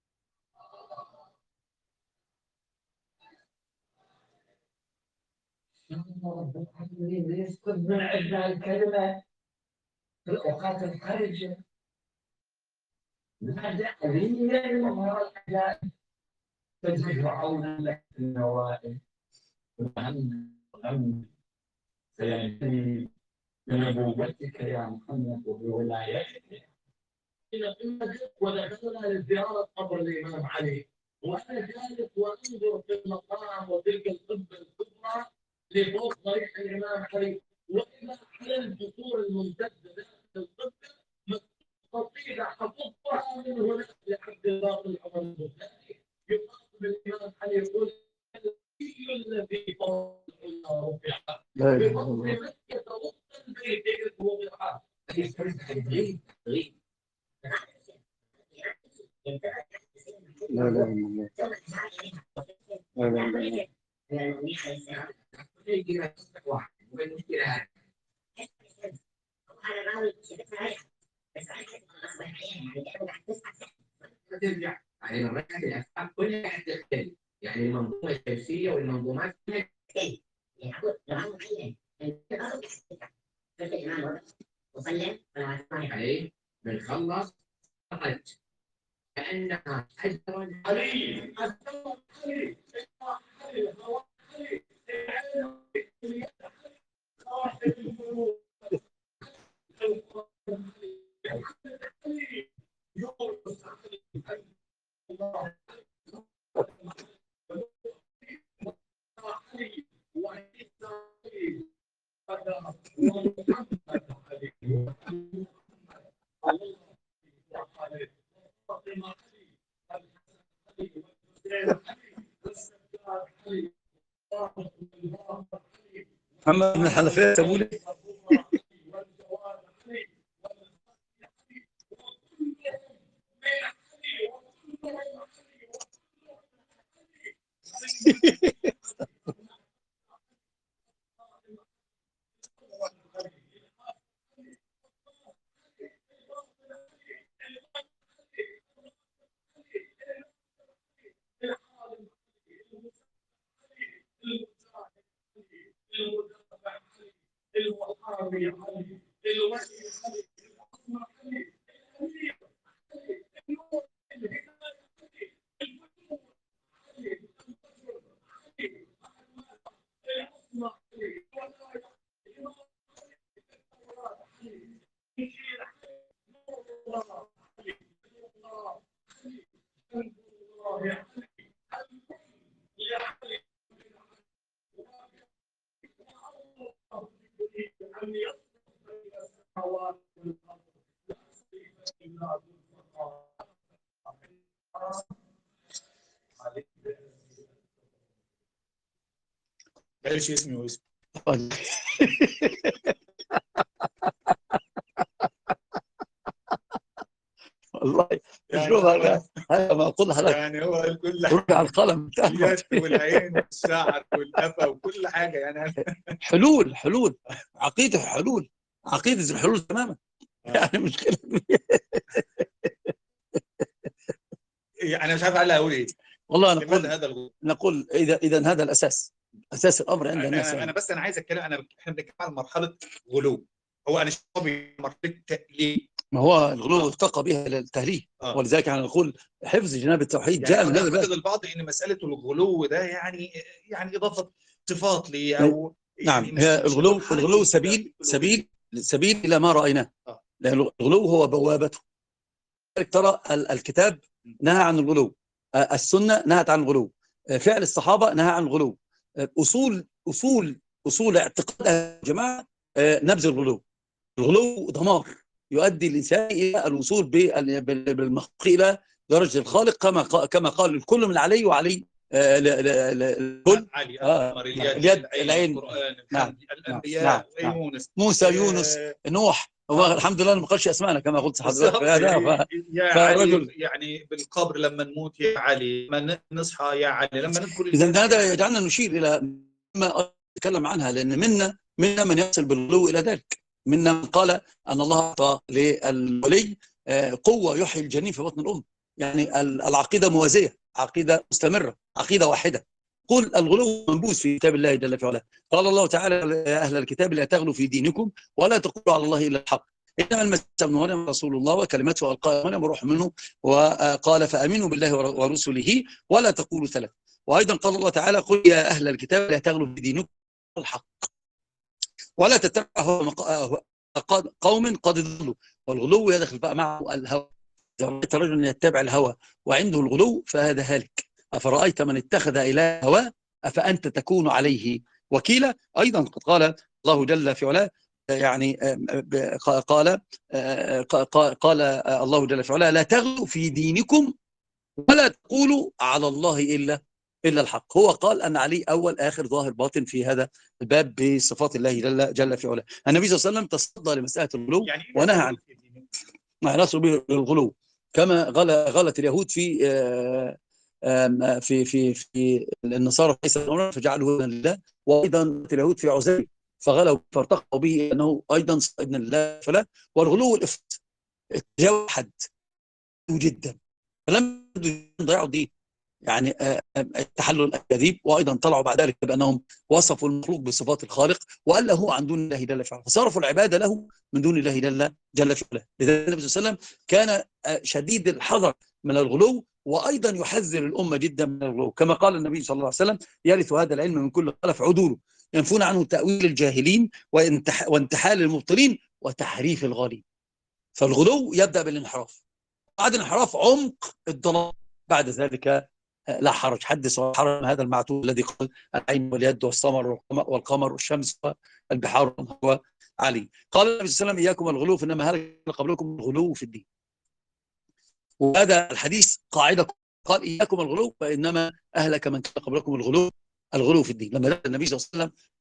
Speaker 3: رب العالمين يسكت من عندنا الكلمة في الأوقات الخارجة. نادي عليا المظهر العجائب، تجمعون لك النوائب، وهم سينتهي بنبوتك يا محمد وبولايتك. ودخلنا لزيارة قبر الإمام علي، وأنا جالس وأنظر في المقام وتلك القبة الكبرى لفوق ضريح الإمام علي، وإذا على الجسور الممتدة داخل القبة قصيدة حفظتها من هناك لعبد الله بن عمر البخاري، يخاطب الإمام علي يقول: الذي فوق الله رفعه بفضل مكة وسط البيت إذ وضع.
Speaker 1: لا لا لا
Speaker 3: يعني مرات الافكار كلها تختلف، يعني المنظومه الشمسيه والمنظومات كلها تختلف. يعني اقول نظام معين وسلم عليه بنخلص فقط كانها حجر علي علي
Speaker 1: محمد بن الحنفية سابوا لي.
Speaker 2: ايش اسمي واسمي؟
Speaker 1: والله
Speaker 2: يعني
Speaker 1: شوف هذا ما اقول لحضرتك،
Speaker 2: يعني هو الكل
Speaker 1: رجع القلم بتاعنا.
Speaker 2: اليد والعين والشعر والقفا وكل حاجه يعني.
Speaker 1: حلول عقيدة حلول، عقيدة الحلول تماما. يعني مشكلة.
Speaker 2: انا مش عارف على اقول ايه.
Speaker 1: والله
Speaker 2: لماذا هذا الغلو؟
Speaker 1: نقول اذا هذا الاساس، اساس الامر عند الناس
Speaker 2: انا
Speaker 1: يعني.
Speaker 2: بس انا عايز اتكلم، احنا بنتكلم عن مرحله غلو. هو انا شايف مرحله تأليه.
Speaker 1: ما هو الغلو ارتقى بها الى التهليه، ولذلك احنا نقول حفظ جناب التوحيد جاء من هذا الباب.
Speaker 2: يعتقد البعض ان مساله الغلو ده يعني اضافه صفات لي او
Speaker 1: نعم،
Speaker 2: يعني
Speaker 1: هي
Speaker 2: مش
Speaker 1: الغلو سبيل الى ما رايناه. لان الغلو هو بوابته. ترى الكتاب نهى عن الغلو، السنه نهت عن الغلو، فعل الصحابه نهى عن الغلو، اصول اعتقاد الجماعه نبذ الغلو. الغلو دمار، يؤدي الانسان الى الوصول بالمخلوق الى درجه الخالق، كما قال الكل من علي وعلي الكل. اليد، العين،
Speaker 2: القرآن،
Speaker 1: نعم،
Speaker 2: الانبياء، يونس،
Speaker 1: موسى، يونس، نوح. الحمد لله ما قالش اسماءنا كما قلت حضرتك.
Speaker 2: يا علي يعني بالقبر لما نموت يا علي، لما نصحى يا علي، لما ندخل
Speaker 1: اذا هذا يجعلنا نشير الى ما اتكلم عنها، لان منا من يصل بالغلو الى ذلك. منا من قال ان الله اعطى للولي قوه يحيي الجنين في بطن الام. يعني العقيده موازيه، عقيده مستمره، عقيده واحده. قل الغلو منبوذ في كتاب الله جل في علاه. قال الله تعالى يا اهل الكتاب لا تغلوا في دينكم ولا تقولوا على الله الا الحق، انما المسيح ابن مريم رسول الله وكلمته القاها مريم وروح منه، وقال فامنوا بالله ورسله ولا تقولوا ثلاث. وايضا قال الله تعالى قل يا اهل الكتاب لا تغلوا في دينكم الحق ولا تتبعوا قوم قد ضلوا. والغلو يدخل بقى معه الهوى. إذا رأيت رجل يتبع الهوى وعنده الغلو فهذا هالك. أفرأيت من اتخذ إله هواه أفأنت تكون عليه وكيلا. أيضا قد قال الله جل في علاه، يعني قال الله جل في علاه لا تغلوا في دينكم ولا تقولوا على الله إلا الحق. هو قال أن علي أول آخر ظاهر باطن في هذا الباب بصفات الله جل في علاه. النبي صلى الله عليه وسلم تصدى لمسألة الغلو ونهى عنه، نصر به الغلو. كما غلت اليهود في النصارى فجعلوه ابنا لله، وايضا اليهود في عزير فغلوا فارتقوا به انه ايضا ابن الله. فلا، والغلو والافراط تجاوز حد جدا، فلم يضيعوا الدين. يعني التحلل الاكاذيب، وايضا طلعوا بعد ذلك بانهم وصفوا المخلوق بصفات الخالق وقال هو عن دون الله جل في علاه، فصرفوا العباده له من دون الله جل في علاه. لذلك النبي صلى الله عليه وسلم كان شديد الحذر من الغلو، وايضا يحذر الامه جدا من الغلو، كما قال النبي صلى الله عليه وسلم يرث هذا العلم من كل خلف عدوله ينفون عنه تاويل الجاهلين وانتحال المبطلين وتحريف الغالين. فالغلو يبدا بالانحراف، بعد الانحراف عمق الضلال، بعد ذلك لا حرج. حدث وحرم هذا المعتوه الذي قال العين واليد والسمر والقمر والشمس والبحار هو علي. قال النبي صلى الله عليه وسلم اياكم الغلو فانما هلك قبلكم الغلو في الدين. وهذا الحديث قاعده، قال اياكم الغلو فانما اهلك من كان قبلكم الغلو في الدين. لما دخل النبي صلى الله عليه وسلم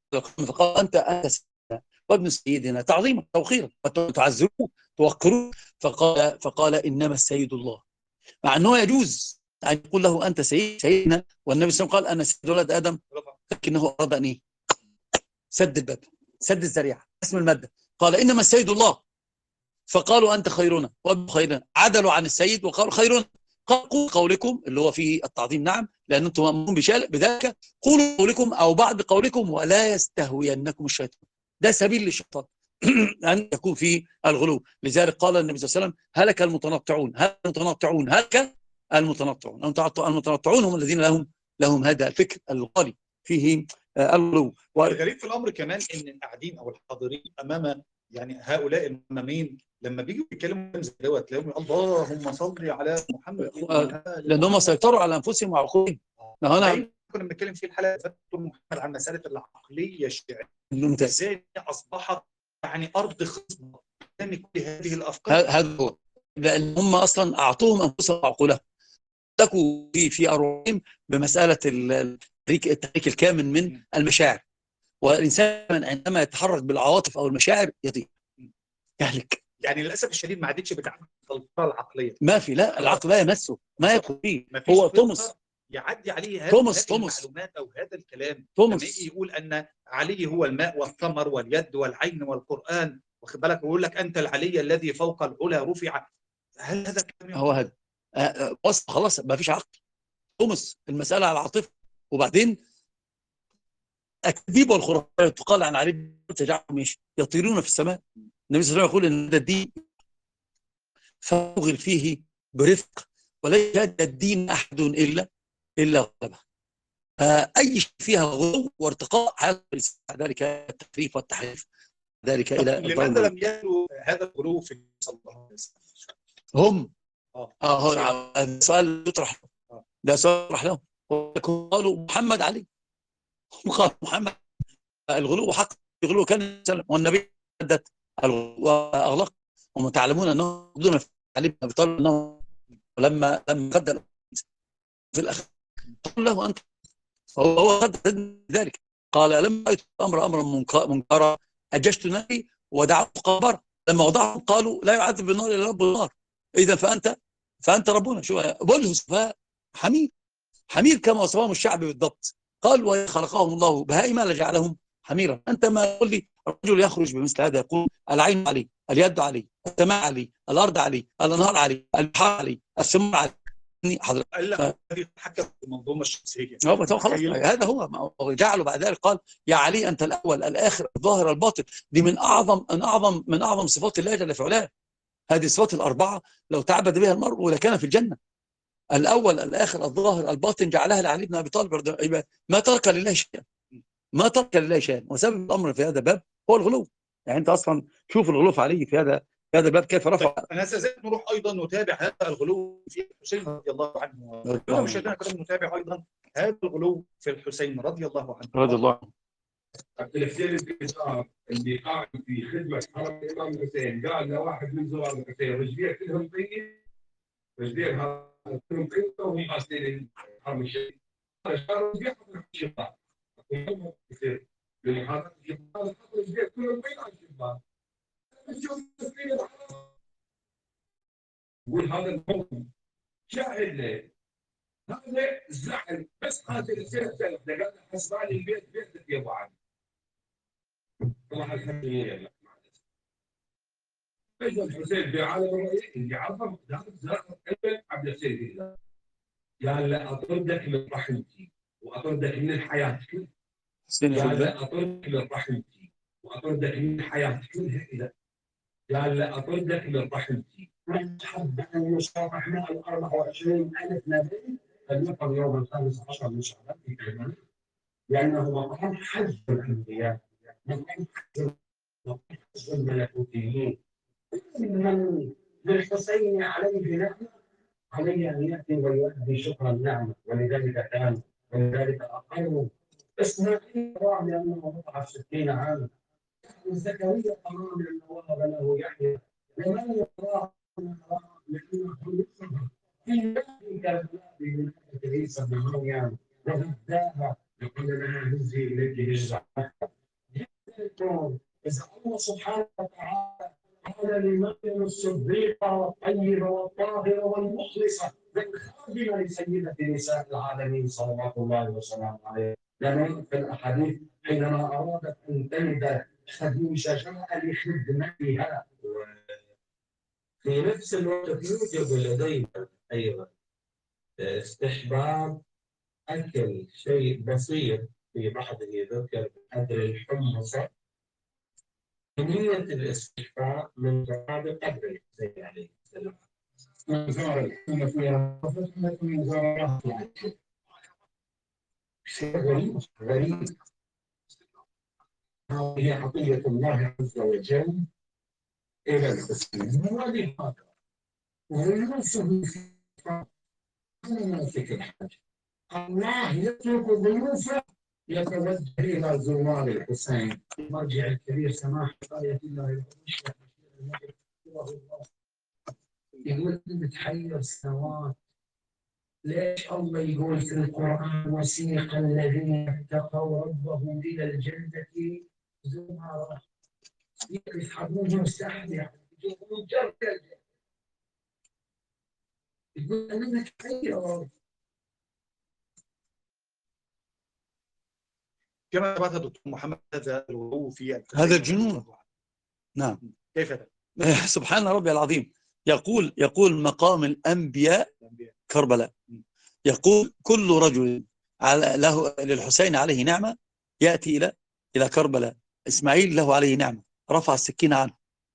Speaker 1: فقال أنت سيدنا وابن سيدنا تعظيما توقيرا وتعزروه توقروه. فقال إنما السيد الله، مع أنه يجوز أن يقول له أنت سيدنا، والنبي صلى الله عليه وسلم قال أنا سيد ولد آدم، لكنه أراد أن إيه؟ سد الباب، سد الذريعة، اسم المادة. قال إنما السيد الله، فقالوا أنت خيرنا وابن خيرنا، عدلوا عن السيد وقالوا خيرنا. قولوا قولكم اللي هو فيه التعظيم، نعم، لأن أنتم مأمورون بذلك، قولوا قولكم أو بعض قولكم ولا يستهوينكم الشيطان. ده سبيل للشيطان أن يكون فيه الغلو. لذلك قال النبي صلى الله عليه وسلم هلك المتنطعون، هلك المتنطعون هم الذين لهم هذا الفكر الغالي فيه الغلو.
Speaker 2: والغريب في الامر كمان ان القاعدين او الحاضرين امام يعني هؤلاء الامامين لما بيجوا يتكلموا زي دوت تلاقيهم اللهم صل على محمد،
Speaker 1: لان هم سيطروا على انفسهم وعقولهم.
Speaker 2: كنا بنتكلم في الحلقه اللي فاتت دكتور محمد عن مساله العقليه الشيعيه ازاي اصبحت يعني ارض خصبه كل هذه الافكار.
Speaker 1: هذا هو، لان هم اصلا اعطوهم انفسهم وعقولهم، تكوا في ارواحهم بمساله التحريك الكامن من المشاعر، والانسان عندما يتحرك بالعواطف او المشاعر يضيع يهلك.
Speaker 2: يعني للاسف الشديد ما عادتش بتعمل السلطه العقليه،
Speaker 1: ما في، لا، العقل لا يمسه، ما يدخل فيه، هو طمس
Speaker 2: يعدي عليه هذه المعلومات او هذا الكلام. لما يجي يقول ان علي هو الماء والثمر واليد والعين والقران، واخد بالك، ويقول لك انت العلي الذي فوق العلا رفع، هل هذا كلام
Speaker 1: هو هذا وصف؟ خلاص ما فيش عقل، طمس المساله على العاطفه. وبعدين التكذيب والخرافات تقال عن علي تجعلهم يطيرون في السماء. النبي صلى الله عليه وسلم يقول ان هذا الدين فوغل فيه برفق ولا يجد الدين احد الا غلبه. اي شيء فيها غلو وارتقاء ذلك التحريف والتحريف ذلك الى
Speaker 2: لماذا لم يدعوا هذا الغلو في صلى الله عليه وسلم؟
Speaker 1: هم السؤال يطرح، ده سؤال يطرح لهم. قالوا محمد علي، قال محمد الغلو حق، الغلو كان سلم، والنبي حدد الغلو واغلق. هم تعلمون انه بدون علي بن ابي طالب انه لما قدر في الاخر قال له انت، هو قدر ذلك. قال لما رايت امرا منكرا اججت نفسي ودعوت قبر، لما وضعهم قالوا لا يعذب بالنار الا رب النار، اذا فانت ربنا. شو بولهم حمير كما وصفهم الشعب بالضبط. قال وخلقهم الله بهائما لجعلهم حميرا. انت ما تقول لي الرجل يخرج بمثل هذا يقول العين علي، اليد علي، السماء علي، الارض علي، الانهار علي، البحار علي، السماء علي. حضرتك
Speaker 2: هذه تحكم في المنظومه الشمسيه.
Speaker 1: خلاص هذا هو جعله بعد ذلك قال يا علي انت الاول الاخر الظاهر الباطن. دي من اعظم صفات الله جل في علاه. هذه الصفات الاربعه لو تعبد بها المرء لكان في الجنه. الاول الاخر الظاهر الباطن جعلها لعلي بن ابي طالب، ما ترك لله شيئا. وسبب الامر في هذا الباب هو الغلو. يعني انت اصلا شوف الغلو في علي في هذا الباب كيف رفع.
Speaker 2: انا سأزيد نروح ايضا نتابع هذا الغلو في الحسين رضي الله عنه، مشاهدينا الكرام نتابع ايضا هذا الغلو في الحسين رضي الله عنه.
Speaker 1: رضي الله عنه.
Speaker 4: الحسين اللي قاعد في خدمه حرم الامام الحسين قال لواحد من زوار الحسين رجليه كلهم طيب، رجليه هذا كلهم طيب وهم قاصدين حرم الشيخ، قالوا بيحط الشباب لمحاضره الشباب رجليه كلهم طيب على الشباب. يقول هذا الموضوع شاهد له هذا زعل، بس هذا السنه قال حسبان البيت بيتك يا ابو علي. طبعا الحسين اجى الحسين بعالم الرؤيه اللي عرف مقدار زرقاء قلب عبد السيد، قال له اطردك من رحمتي واطردك من الحياه كلها. قال له اطردك من رحمتي واطردك من الحياه كلها اذا. قال له اطردك من رحمتي.
Speaker 3: من حب ان يصافح مع 24,000 نبي فليقم يوم 15 من شعبان في كلمه، لانه مقام حج الانبياء، مقام حج الملكوتيين. من للحسين عليه نعمه عليه ان ياتي ويؤدي شكر النعمه، ولذلك اقروا اسماعيل لانه وقع 60 عاما، زكريا قرار لانه وهب له يحيى، ومن يقرا لانه يصبر في كالبلاء من عيسى بن مريم وغداها وقال لها هزي اليك بالزعفه سبحانه وتعالى قال لمريم الصديقة والطيبة والطاهرة والمخلصة والخادمة لسيدة نساء العالمين صلوات الله وسلامه عليه. لما في الأحاديث حينما أرادت أن تلد خديجة جاء لخدمتها.
Speaker 6: في نفس الوقت يوجد لدينا أيضا استحباب أكل شيء بسيط في بعضه يذكر بقدر الحمصة بنية الاستشفاء من بعد قدر الحسين عليه السلام. شيء غريب غريب. هذه عطية الله عز وجل إلى الحسين ولهذا ويوصف مناسك الحج الله يترك ضيوفه يتوجه الى زوار الحسين. المرجع الكبير سماحه آية الله يقول متحير سنوات ليش الله يقول في القرآن وسيق الذين اتقوا ربهم إلى الجنة زمرا يسحبون مستحيا يقولون جرد. يقول أنا متحير.
Speaker 2: كما ثبت دكتور محمد هذا الغلو في
Speaker 1: هذا الجنون. نعم.
Speaker 2: كيف هذا؟
Speaker 1: سبحان ربي العظيم. يقول مقام الأنبياء كربلاء. يقول كل رجل له للحسين عليه نعمة يأتي إلى كربلاء. إسماعيل له عليه نعمة رفع السكين عنه.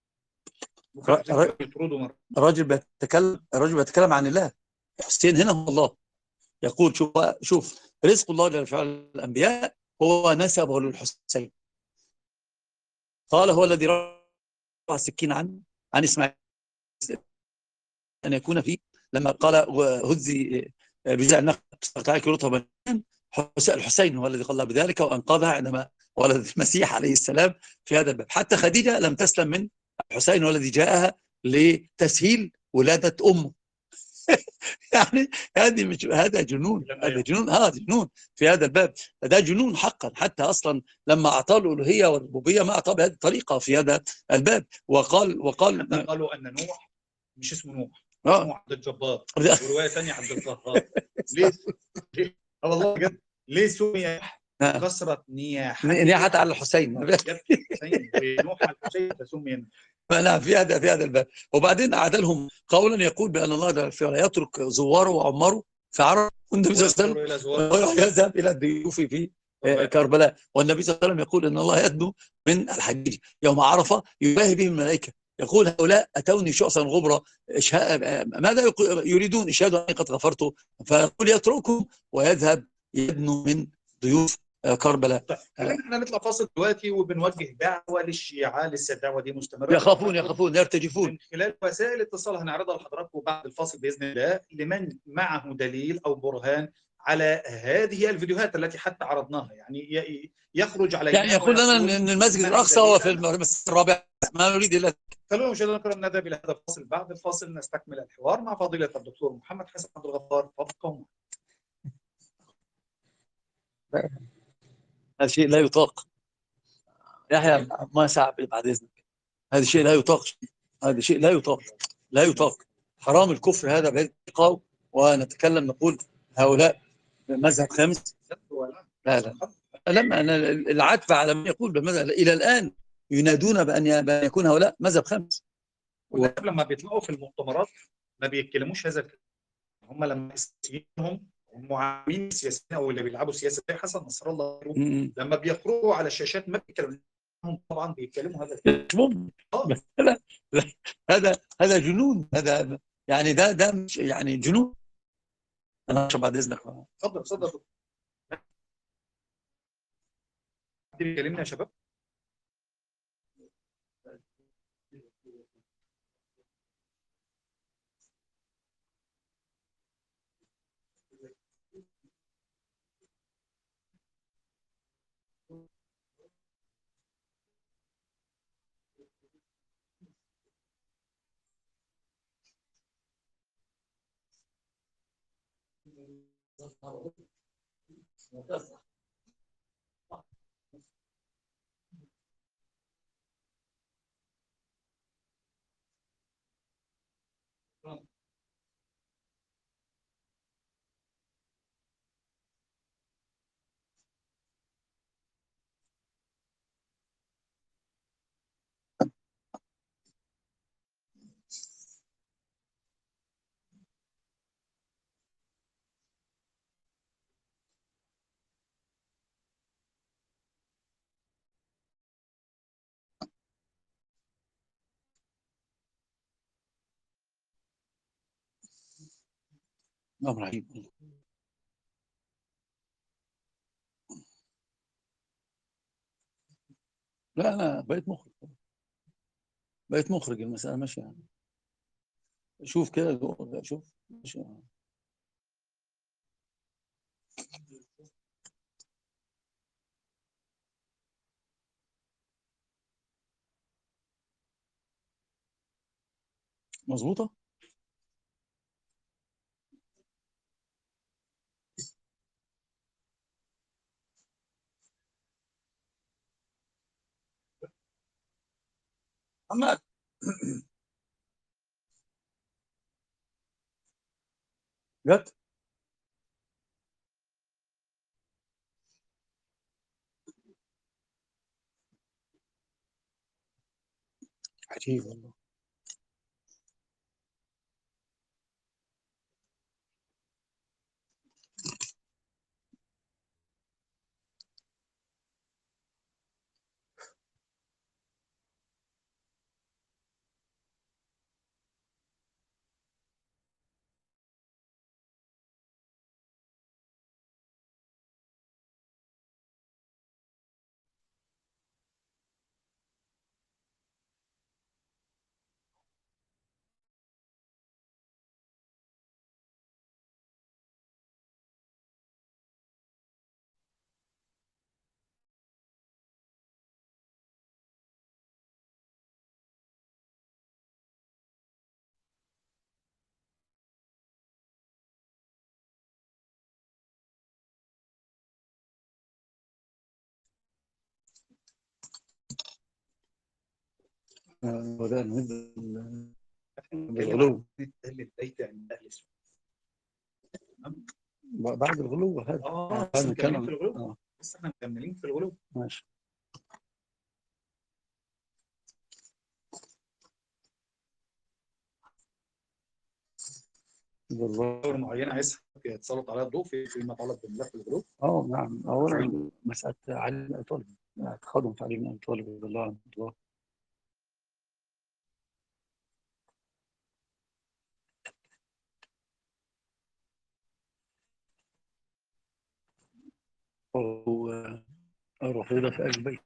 Speaker 1: الرجل بيتكلم عن الله. حسين هنا هو الله. يقول شوف رزق الله لفعل الأنبياء هو نسبه للحسين. قال هو الذي رفع السكين عن إسماعيل أن يكون فيه لما قال هزي بجزع النخل تعالك رطبا. الحسين هو الذي قال بذلك وأنقذها عندما ولد المسيح عليه السلام في هذا الباب. حتى خديجة لم تسلم من الحسين هو الذي جاءها لتسهيل ولادة أمه. يعني هذا جنون. هذا جنون في هذا الباب. ده جنون حقا. حتى أصلا لما أعطاه الألوهية والربوبية ما أعطاه بهذه الطريقة في هذا الباب.
Speaker 2: قالوا أن نوح مش اسمه نوح اسمه عبد الجبار ورواية ثانية عبد القهار. ليه والله بجد ليه سمي كثرة نياحة على الحسين نوح على الحسين فسمي.
Speaker 1: نعم في هذا الباب. وبعدين أعاد لهم قولا يقول بأن الله يترك زواره وعماره في عرب والنبي صلى الله عليه وسلم يذهب إلى الضيوف في كربلاء. والنبي صلى الله عليه وسلم يقول أن الله يدنو من الحجيج يوم عرفة يباهي بهم الملائكة. يقول هؤلاء أتوني شعثا غبرا ماذا يريدون؟ اشهدوا أني قد غفرت. فيقول يتركهم ويذهب يدنو من ضيوف كربلاء.
Speaker 2: احنا نطلع فاصل دلوقتي وبنوجه دعوه للشيعه لسه الدعوه دي مستمره.
Speaker 1: يخافون يرتجفون
Speaker 2: من خلال وسائل اتصال هنعرضها لحضراتكم بعد الفاصل باذن الله لمن معه دليل او برهان على هذه الفيديوهات التي حتى عرضناها. يعني يخرج علينا
Speaker 1: يعني يقول لنا ان المسجد الاقصى هو في المسجد الرابع. ما نريد الا
Speaker 2: خلونا مشاهدينا الكرام نذهب الى هذا الفاصل. بعد الفاصل نستكمل الحوار مع فضيله الدكتور محمد حسن عبد الغفار. فابقوا.
Speaker 1: هذا شيء لا يطاق. يحيى ما ساعة بعد اذنك. هذا شيء لا يطاق. هذا شيء لا يطاق. حرام الكفر هذا بهذه الطريقه. ونتكلم نقول هؤلاء مذهب خامس. لا لما العتب على من يقول بمذهب الى الان ينادون بان يكون هؤلاء مذهب خامس.
Speaker 2: لما بيطلعوا في المؤتمرات ما بيتكلموش هذا الكلام. هم لما يسيبهم المعاملين السياسيين او اللي بيلعبوا سياسه زي حسن نصر الله لما بيخرجوا على الشاشات ما بيتكلموا. طبعا بيتكلموا هذا الكلام.
Speaker 1: هذا جنون. هذا يعني ده مش يعني جنون. انا بعد اذنك.
Speaker 2: اتفضل بيكلمنا يا شباب.
Speaker 1: أمر عجيب. لا أنا بقيت مخرج المسألة ماشية يعني. شوف كده، شوف مظبوطة. أما جت عجيب والله. بدأنا نبدأ بالغلو
Speaker 2: أهل البيت عند أهل السنة.
Speaker 1: بعد الغلو هذا.
Speaker 2: بس مكملين في
Speaker 1: نتكلم.
Speaker 2: الغلو. بس احنا مكملين في الغلو.
Speaker 1: ماشي. بالله.
Speaker 2: دورة معينة عايز تسلط عليها الضوء فيما يتعلق بملف الغلو.
Speaker 1: نعم، أولا مسألة علي بن أبي طالب، اعتقادهم في علي بن أبي طالب رضي الله عنه الله. الرافضة في أهل البيت.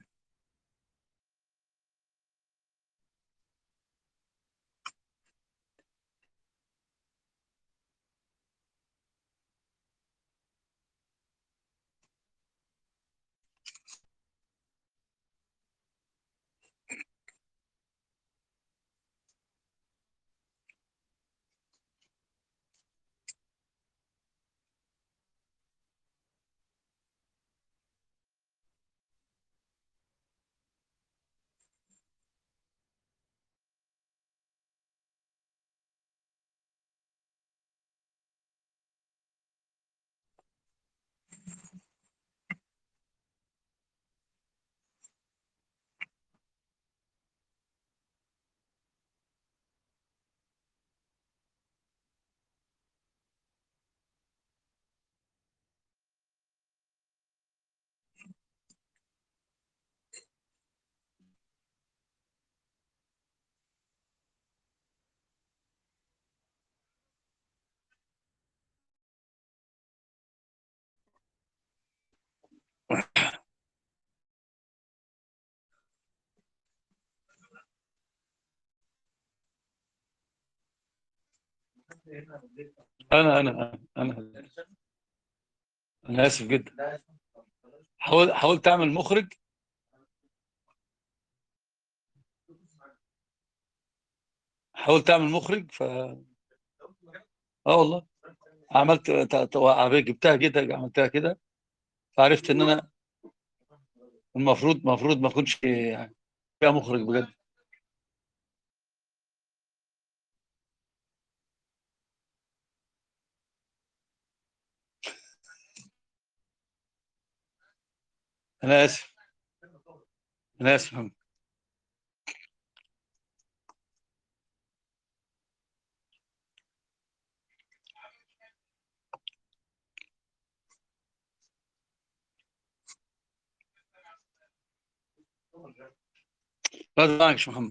Speaker 1: أنا آسف جدا. حاولت أعمل مخرج، والله عملت جبتها كده، عملتها كده، فعرفت ان انا المفروض ما اكونش يعني فيها مخرج بجد. انا اسف. محمد. لا تزعلش محمد.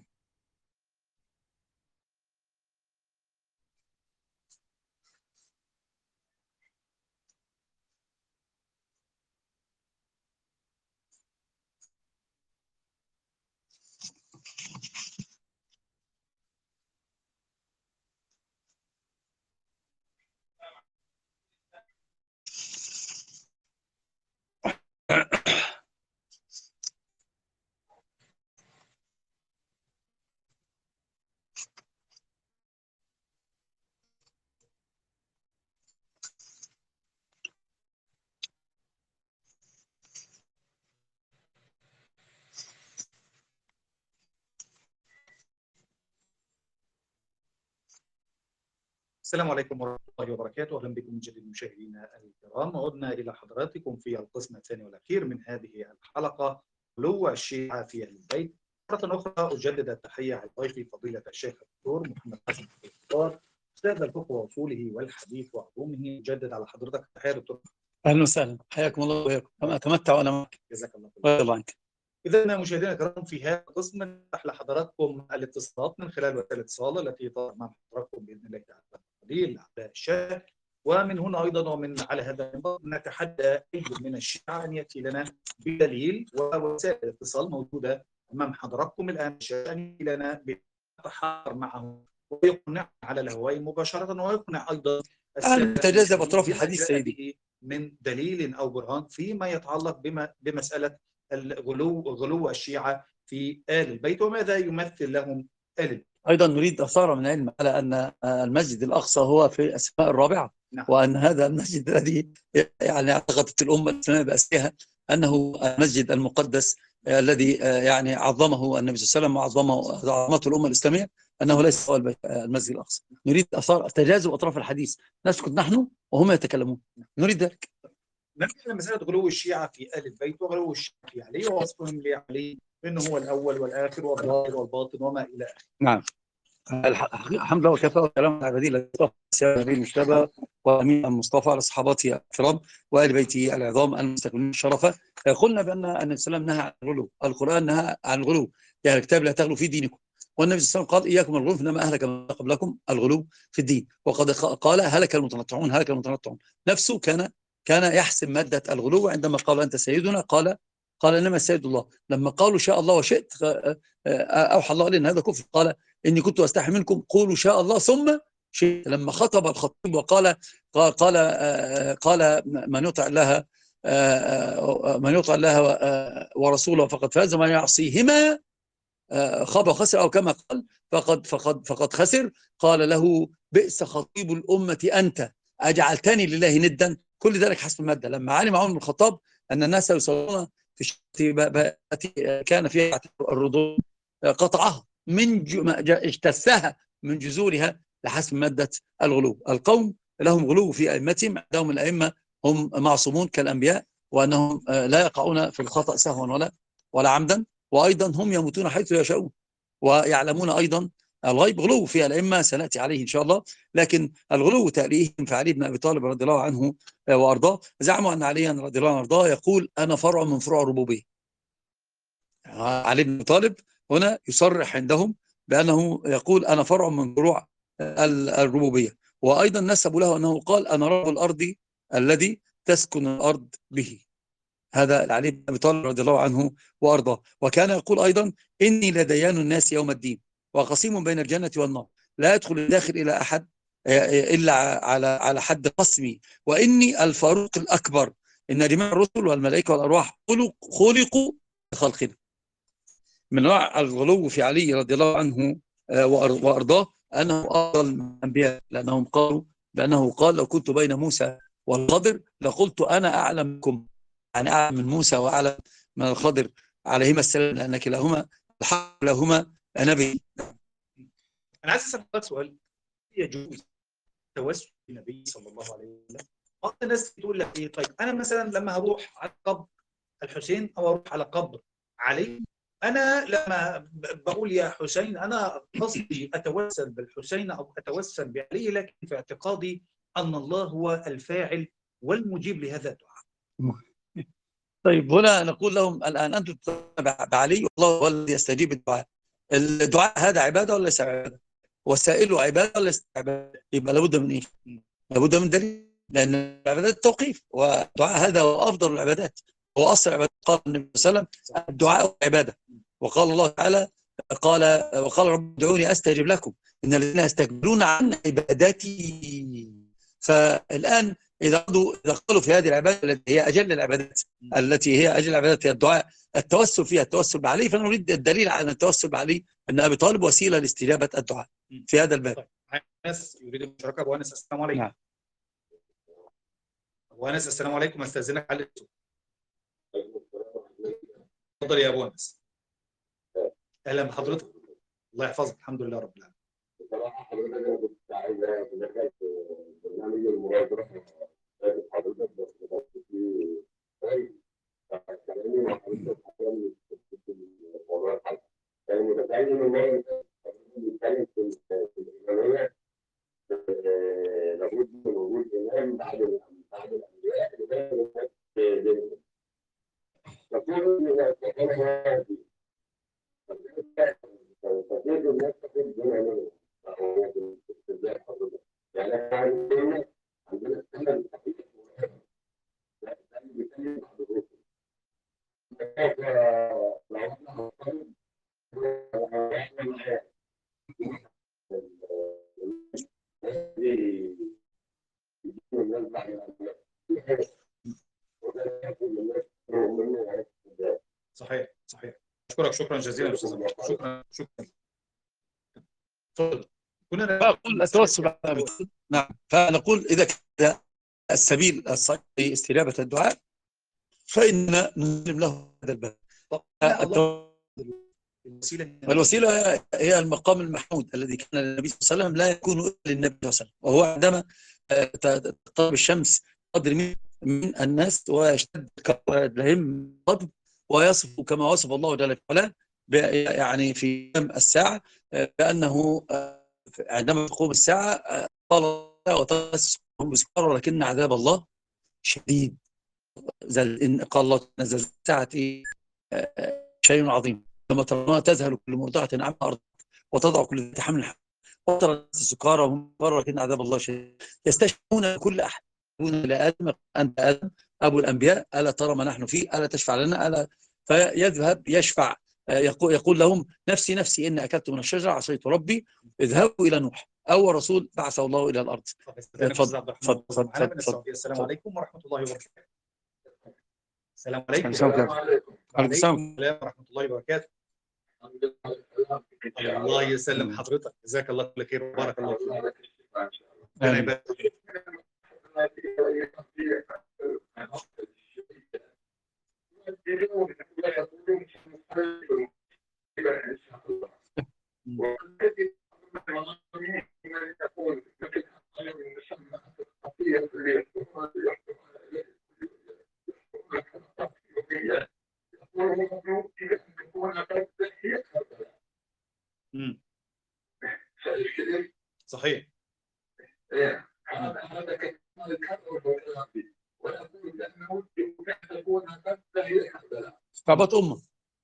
Speaker 2: السلام عليكم ورحمة الله وبركاته. أهلا بكم من جديد مشاهدينا الكرام. عدنا إلى حضراتكم في القسم الثاني والأخير من هذه الحلقة، غلو الشيعة في أهل البيت. مرة أخرى أجدد التحية على ضيفي فضيلة الشيخ الدكتور محمد حسن الدكتور، أستاذ الفقه وأصوله والحديث وعلومه. أجدد على حضرتك التحية دكتور.
Speaker 1: اهلا وسهلا، حياكم الله وياكم. اتمتع وانا معك.
Speaker 2: جزاك الله خير.
Speaker 1: رضي الله عنك.
Speaker 2: إذا مشاهدينا الكرام، في هذا القسم نفتح لحضراتكم الاتصالات من خلال وسائل الاتصال التي تظهر مع حضراتكم بإذن الله تعالى قليل على الشاشة. ومن هنا أيضا ومن على هذا المنبر نتحدى أي من الشيعة أن يأتي لنا بدليل، ووسائل الاتصال موجودة أمام حضراتكم الآن أن يأتي لنا بتحاور معه ويقنع على الهواء مباشرة، ويقنع أيضا
Speaker 1: تجاذب أطراف الحديث سيدي
Speaker 2: من دليل أو برهان فيما يتعلق بمسألة غلو الشيعة في آل البيت وماذا يمثل لهم آل البيت.
Speaker 1: أيضا نريد أثار من العلم على أن المسجد الأقصى هو في السماء الرابعة.
Speaker 2: نعم.
Speaker 1: وأن هذا المسجد الذي يعني اعتقدت الأمة الإسلامية بأسرها أنه المسجد المقدس الذي يعني عظمه النبي صلى الله عليه وسلم وعظمته الأمة الإسلامية، أنه ليس هو المسجد الأقصى. نريد أثار تجاذب أطراف الحديث، نسكت نحن وهم يتكلمون، نريد ذلك.
Speaker 2: نرجع مسألة غلو الشيعة في آل البيت وغلو الشيعة في علي ووصفهم لعلي أنه هو الأول والآخر والظاهر والباطن وما إلى آخره.
Speaker 1: نعم. الحمد لله وكفى، والسلام على عبادي النبي المجتبى وامين المصطفى على صحابته الكرام وآل بيته العظام المستكملين الشرفة. قلنا بأن النبي صلى الله عليه وسلم نهى عن الغلو، القرآن نهى عن الغلو، يعني الكتاب لا تغلو في دينكم. والنبي صلى الله عليه وسلم قال إياكم الغلو فإنما أهلك من قبلكم الغلو في الدين. وقد قال هلك المتنطعون، هلك المتنطعون. نفسه كان يحسم مادة الغلو عندما قال أنت سيدنا، قال إنما السيد الله. لما قالوا شاء الله وشئت أوحى الله علينا هذا كفر. قال إني كنت أستحي منكم قولوا شاء الله ثم شئت. لما خطب الخطيب وقال قال من يطع الله ورسوله فقد فاز، ومن يعصيهما خاب وخسر، أو كما قال فقد خسر. قال له بئس خطيب الأمة أنت أجعلتني لله ندا. كل ذلك حسب المادة. لما علم عمر بن الخطاب أن الناس يصلون في كان فيها الرضوع قطعها اجتثها من جذورها لحسب مادة الغلو. القوم لهم غلو في أئمتهم، عندهم الأئمة هم معصومون كالأنبياء، وأنهم لا يقعون في الخطأ سهوا ولا عمدا، وأيضا هم يموتون حيث يشاءون ويعلمون أيضا الغيب. غلو في الأئمة سنأتي عليه إن شاء الله. لكن الغلو تأليهم في علي بن أبي طالب رضي الله عنه وأرضاه. زعموا أن عليا رضي الله عنه وأرضاه يقول أنا فرع من فروع الربوبية. علي بن أبي طالب هنا يصرح عندهم بأنه يقول أنا فرع من فروع الربوبية. وأيضا نسبوا له أنه قال أنا رب الأرض الذي تسكن الأرض به. هذا علي بن أبي طالب رضي الله عنه وأرضاه. وكان يقول أيضا إني لديان الناس يوم الدين وقسيم بين الجنة والنار، لا يدخل الداخل إلى أحد إلا على حد قسمي، وإني الفاروق الأكبر، إن جميع الرسل والملائكة والأرواح خلقوا بخلقنا. من نوع الغلو في علي رضي الله عنه وأرضاه أنه أفضل من الأنبياء، لأنهم قالوا بأنه قال لو كنت بين موسى والخضر لقلت أنا أعلم منكم، يعني أعلم من موسى وأعلم من الخضر عليهما السلام، لأن كلاهما الحق لهما نبي.
Speaker 2: أنا عايز أسألك سؤال، يجوز التوسل بالنبي صلى الله عليه وسلم؟ بعض الناس تقول لك إيه، طيب أنا مثلا لما هروح على قبر الحسين أو أروح على قبر علي، أنا لما بقول يا حسين أنا قصدي أتوسل بالحسين أو أتوسل بعلي، لكن في اعتقادي أن الله هو الفاعل والمجيب لهذا الدعاء.
Speaker 1: طيب هنا نقول لهم الآن أنتم بعلي والله هو الذي يستجيب الدعاء. الدعاء هذا عبادة ولا ليس عبادة؟ وسائله عبادة ولا ليس عبادة؟ يبقى لابد من إيه؟ لابد من دليل، لأن العبادات التوقيف، والدعاء هذا هو أفضل العبادات، هو أصل العبادات. قال النبي صلى الله عليه وسلم الدعاء عبادة، وقال الله تعالى وقال رب ادعوني أستجب لكم إن الذين يستكبرون عن عبادتي. فالآن إذا قالوا في هذه العبادة التي هي أجل العبادات، هي الدعاء، التوسل فيها التوسل بعلي، فنريد الدليل على التوسل بعلي أن أبي طالب وسيلة لاستجابة الدعاء في هذا الباب.
Speaker 2: طيب أنس يريد المشاركة. أبو أنس السلام عليكم.
Speaker 1: نعم.
Speaker 2: أبو أنس السلام عليكم، أستأذنك على الصوت. تفضل يا أبو أنس. أهلا بحضرتك. الله يحفظك. الحمد لله رب العالمين.
Speaker 7: بصراحة حضرتك أنا كنت عايز أدخل في برنامج المبادرة حضرتك بس بدأت فيه كويس. فكلامي مع حضرتك حاليا في موضوع الحلقة. كان متخيل إن المرة اللي فاتت حضرتك بنتكلم في الإيمانية لابد من وجود إمام بعد الأنبياء لباقي الناس دينهم. فكون إن فكيف الناس تكون دون منه ازاي حضرتك؟ يعني احنا عندنا السنه الحقيقيه لا بيتكلم حضرتك كيف لو احنا هنتكلم احنا معاه الناس بعد
Speaker 2: صحيح صحيح. اشكرك شكرا جزيلا استاذ عبد الله. شكرا شكرا. تفضل. كنا
Speaker 1: فأقول التوسل على النبي. نعم، فنقول إذا كان السبيل الصحيح لاستجابة الدعاء فإننا نسلم له هذا الباب. الوسيلة هي المقام المحمود الذي كان النبي صلى الله عليه وسلم لا يكون إلا للنبي صلى الله عليه وسلم، وهو عندما تقرب الشمس قدر من الناس ويشتد لهم الغضب ويصف كما وصف الله جل وعلا يعني في الساعة بأنه عندما تقوم الساعة قال وتسهم بسكر ولكن عذاب الله شديد. قال الله نزل الساعة شيء عظيم لما ترى تذهل كل مرضعة عما أرضت وتضع كل ذات حمل حمل وترى الناس سكارى وهم سكارى ولكن عذاب الله شديد. يستشفون كل أحد إلى آدم أنت آدم أبو الأنبياء ألا ترى ما نحن فيه ألا تشفع لنا ألا فيذهب يشفع يقول لهم نفسي نفسي إن أكلت من الشجرة عصيت ربي اذهبوا إلى نوح أول رسول بعثه الله إلى الأرض.
Speaker 2: تفضل. السلام عليكم ورحمة الله وبركاته. السلام عليكم. وعليكم السلام ورحمة الله وبركاته. الله يسلم حضرتك، جزاك الله كل خير وبارك الله فيك. صحيح.
Speaker 1: استعباط أمة.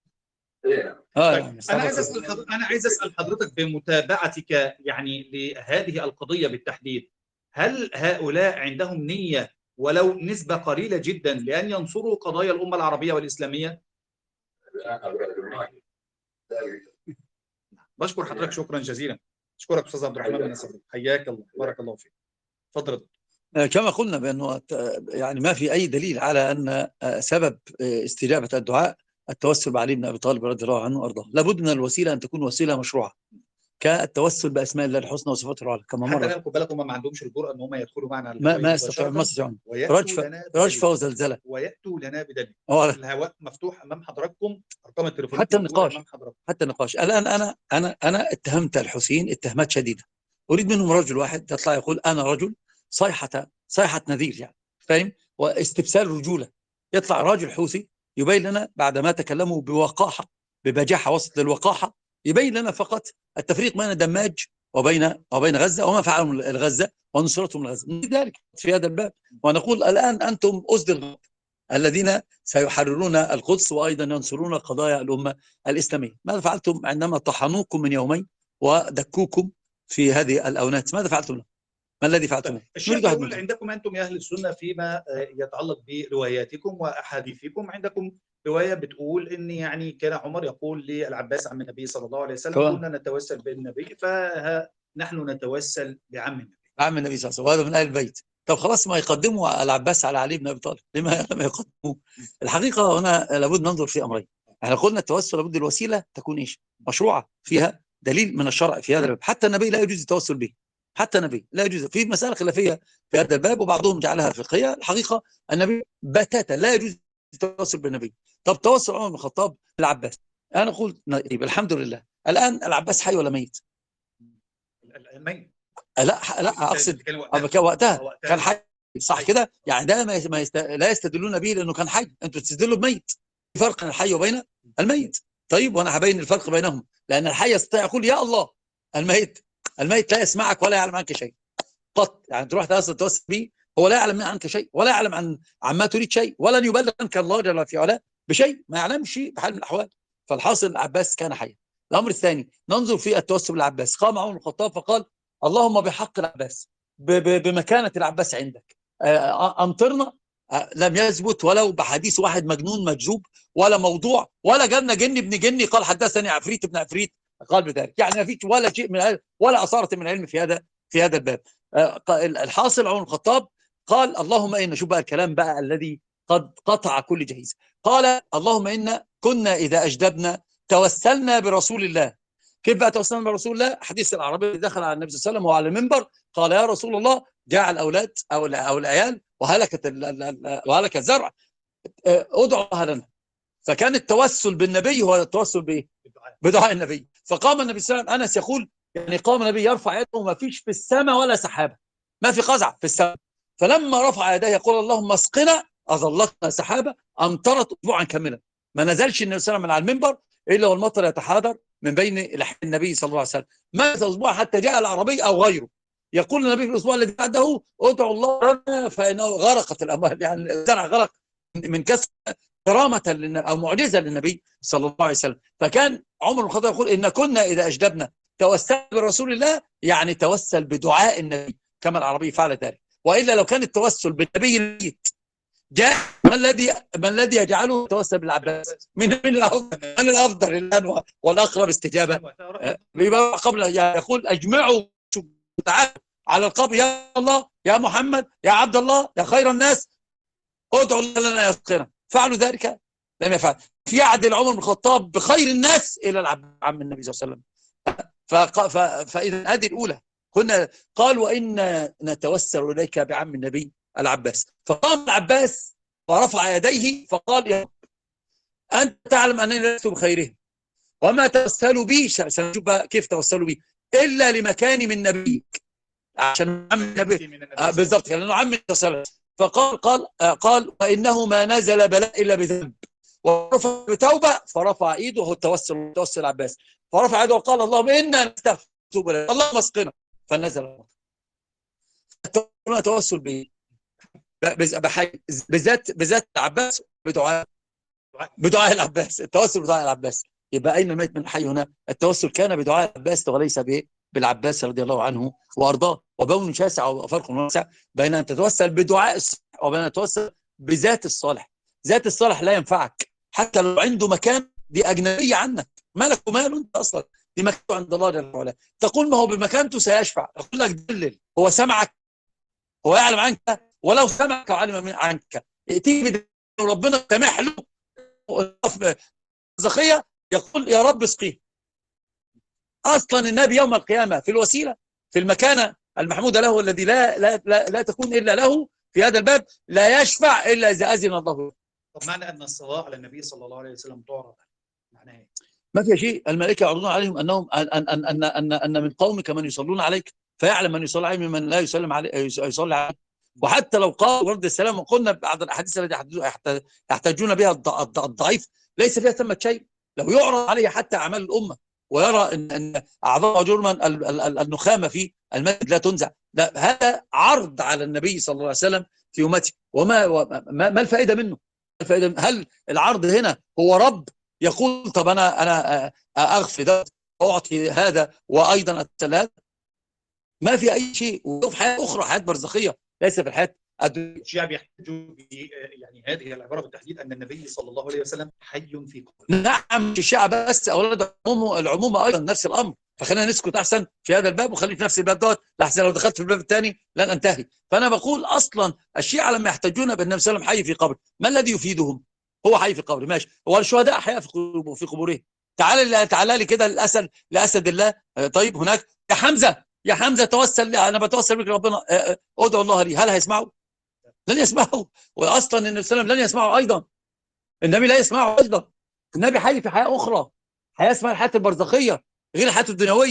Speaker 2: أنا عايز أسأل حضرتك بمتابعتك يعني لهذه القضية بالتحديد، هل هؤلاء عندهم نية ولو نسبة قليلة جدا لأن ينصروا قضايا الأمة العربية والإسلامية؟ بشكر حضرتك شكرا جزيلا. أشكرك أستاذ عبد الرحمن بن نصر، حياك الله بارك الله فيك. تفضل.
Speaker 1: كما قلنا بأنه يعني ما في أي دليل على أن سبب استجابة الدعاء التوسل بعلي بن أبي طالب رضي الله عنه وأرضاه. لابد من الوسيلة أن تكون وسيلة مشروعة كالتوسل بأسماء الله الحسنى وصفاته العلى كما مر.
Speaker 2: حتى خد بالك هم ما عندهمش الجرأة أن هم يدخلوا معنا
Speaker 1: ما يستطيعون رجفة وزلزلة
Speaker 2: ويأتوا لنا بدليل. الهواء مفتوح أمام حضراتكم، أرقام التليفون
Speaker 1: حتى النقاش الآن أنا اتهمت الحوثيين اتهامات شديدة، أريد منهم رجل واحد يطلع يقول أنا رجل صيحة نذير يعني فاهم، واستبسال رجولة. يطلع راجل حوثي يبين لنا بعد ما تكلموا بوقاحة ببجاحة وسط للوقاحة، يبين لنا فقط التفريق بين دماج وبين غزة وما فعلهم الغزة ونصرتهم لغزة. ذلك في هذا الباب ونقول الآن أنتم أسد الغرب الذين سيحررون القدس وأيضا ينصرون قضايا الأمة الإسلامية. ماذا فعلتم عندما طحنوكم من يومين ودكوكم في هذه الأونات؟ ماذا فعلتم لهم؟ ما الذي فعلتم؟
Speaker 2: الشيخ يقول عندكم أنتم يا أهل السنة فيما يتعلق برواياتكم وأحاديثكم، عندكم رواية بتقول إن يعني كان عمر يقول للعباس عم النبي صلى الله عليه وسلم كنا نتوسل بالنبي فنحن نتوسل بعم النبي.
Speaker 1: عم النبي صلى الله عليه وسلم وهذا من أهل البيت. طب خلاص ما يقدموا العباس على علي بن أبي طالب، لما يقدموه؟ الحقيقة هنا لابد ننظر في أمرين. احنا قلنا التوسل لابد الوسيلة تكون إيش؟ مشروعة فيها دليل من الشرع في هذا الباب. حتى النبي لا يجوز التوسل به، حتى النبي لا يجوز. في مسائل خلافية في هذا الباب وبعضهم جعلها فقهية. الحقيقة النبي بتاتا لا يجوز التوسل بالنبي. طب توسل عمر بن الخطاب بالعباس، أنا أقول الحمد لله الآن العباس حي ولا ميت؟
Speaker 2: الميت.
Speaker 1: لا اقصد وقتها كان حي، صح كده؟ يعني ده لا يستدلون به لانه كان حي، انتوا تستدلوا بميت. في فرق بين الحي وبين الميت. طيب وانا هبين الفرق بينهم، لان الحي يستطيع يقول يا الله. الميت لا يسمعك ولا يعلم عنك شيء قط. يعني تروح تتوسل به، هو لا يعلم عنك شيء ولا يعلم عما تريد شيء، ولن يبلغ عنك الله جل في علاه بشيء، ما يعلمش بحال من الاحوال. فالحاصل العباس كان حيا. الامر الثاني ننظر في التوسل بالعباس. قام عمر بن الخطاب فقال اللهم بحق العباس، بمكانة العباس عندك امطرنا. لم يثبت ولو بحديث واحد مجنون مجذوب، ولا موضوع، ولا جالنا جن ابن جني قال حدثني عفريت ابن عفريت قال بذلك. يعني ما فيش ولا شيء من ولا اثاره من علم في هذا الباب. الحاصل عمر بن الخطاب قال اللهم إنا، شوف بقى الكلام بقى الذي قد قطع كل جهيز. قال اللهم إنا كنا إذا أجدبنا توسلنا برسول الله. كيف بقى توسلنا برسول الله؟ حديث الأعرابي اللي دخل على النبي صلى الله عليه وسلم وهو على المنبر قال يا رسول الله جاء الأولاد أو العيال وهلك الزرع، ادعوا الله لنا. فكان التوسل بالنبي هو التوسل بإيه؟ بدعاء النبي. فقام النبي صلى الله عليه وسلم، أنس يقول يعني قام النبي يرفع يده وما فيش في السماء ولا سحابة، ما في قزع في السماء. فلما رفع يديه يقول اللهم اسقنا، أظلتنا سحابة أمطرت أسبوعا كاملا. ما نزلش النبي صلى الله عليه وسلم من على المنبر إلا والمطر يتحادر من بين لحية النبي صلى الله عليه وسلم. مات أسبوع حتى جاء العربي أو غيره يقول النبي في الأسبوع الذي بعده ادعوا الله لنا فإنه غرقت الأموال. يعني الزرع غرق من كسر كرامة أو معجزة للنبي صلى الله عليه وسلم. فكان عمر بن الخطاب يقول إن كنا إذا أجدبنا توسل برسول الله، يعني توسل بدعاء النبي كما العربي فعل ذلك. وإلا لو كان التوسل بالنبي الميت جاء، ما الذي يجعله يتوسل بالعباس؟ من الأفضل الآن والأقرب استجابة؟ قبل يقول أجمعوا تعالوا على القبر يا الله يا محمد يا عبد الله يا خير الناس ادعوا لنا يسقنا. فعلوا ذلك؟ لم يفعل. في يعدل عمر بن الخطاب بخير الناس إلى عم النبي صلى الله عليه وسلم. فإذا هذه الأولى كنا قال وإن نتوسل إليك بعم النبي العباس. فقام العباس ورفع يديه فقال يا رب أنت تعلم أنني لست بخيرهم وما توسلوا بي، سنشوف كيف توسلوا بي، إلا لمكاني من نبيك، عشان عم النبي بالضبط لأنه عم النبي صلى الله عليه وسلم. فقال وإنه ما نزل بلاء إلا بذنب ورفع بتوبة، فرفع إيده وهو التوسل العباس، فرفع يده وقال اللهم إنا نستغفر اللهم اسقنا، فنزل المطر. التوسل بذات العباس بدعاء العباس، التوسل بدعاء العباس. يبقى أين الميت من الحي هنا؟ التوسل كان بدعاء العباس وليس بالعباس رضي الله عنه وأرضاه. وبون شاسع وفرق واسع بين أن تتوسل بدعاء الصالح وبين أن تتوسل بذات الصالح. ذات الصالح لا ينفعك حتى لو عنده مكان، دي أجنبية عنك، مالك وماله أنت أصلا، دي مكانته عند الله جل وعلا. تقول ما هو بمكانته سيشفع، أقول لك دلل، هو سمعك، هو يعلم عنك، ولو سمعك وعلم عنك تيجي ربنا سامح له زخية يقول يا رب اسقيه. أصلا النبي يوم القيامة في الوسيلة في المكانة المحمودة له الذي لا تكون إلا له في هذا الباب لا يشفع إلا إذا أذن الله.
Speaker 2: طب معنى أن الصلاة على النبي صلى الله عليه وسلم تعرض معناها إيه؟
Speaker 1: ما في شيء. الملائكة يعرضون عليهم أنهم أن من قومك من يصلون عليك فيعلم من يصلي عليه ممن لا يصلي عليه. وحتى لو قال ورد السلام، وقلنا بعض الأحاديث التي يحتاجون بها الضعيف ليس فيها ثمة شيء. لو يعرض عليه حتى أعمال الأمة ويرى أن أعظم جرما النخامة في المسجد لا تنزع، لا، هذا عرض على النبي صلى الله عليه وسلم في أمته. ما الفائدة منه؟ هل العرض هنا هو رب يقول طب أنا أغفر ده أعطي هذا وأيضا أتسلل؟ ما في أي شيء. وفي حياة أخرى، حياة برزخية، ليس في الحياة
Speaker 2: الشيعة بيحتجوا يعني هذه العبارة بالتحديد أن النبي صلى الله عليه وسلم حي في قبره.
Speaker 1: نعم، الشيعة بس، أولاد العمومة أيضا نفس الأمر. فخلينا نسكت أحسن في هذا الباب وخلينا في نفس الباب دوت، لحسن لو دخلت في الباب الثاني لن أنتهي. فأنا بقول أصلا الشيعة لما يحتجون بأن النبي صلى الله عليه وسلم حي في قبره، ما الذي يفيدهم؟ هو حي في قبره ماشي، هو الشهداء أحياء في قبورهم. تعال لي كده لأسد الله. طيب هناك يا حمزة توسل، أنا بتوسل بك ربنا ادعو الله لي، هل هيسمعوا؟ لن يسمعوا. وأصلا النبي صلى الله عليه وسلم لن يسمعوا أيضا، النبي لا يسمعه أيضا. النبي حي في حياة أخرى، حياة اسمها الحياة البرزخية غير الحياة الدنيوية.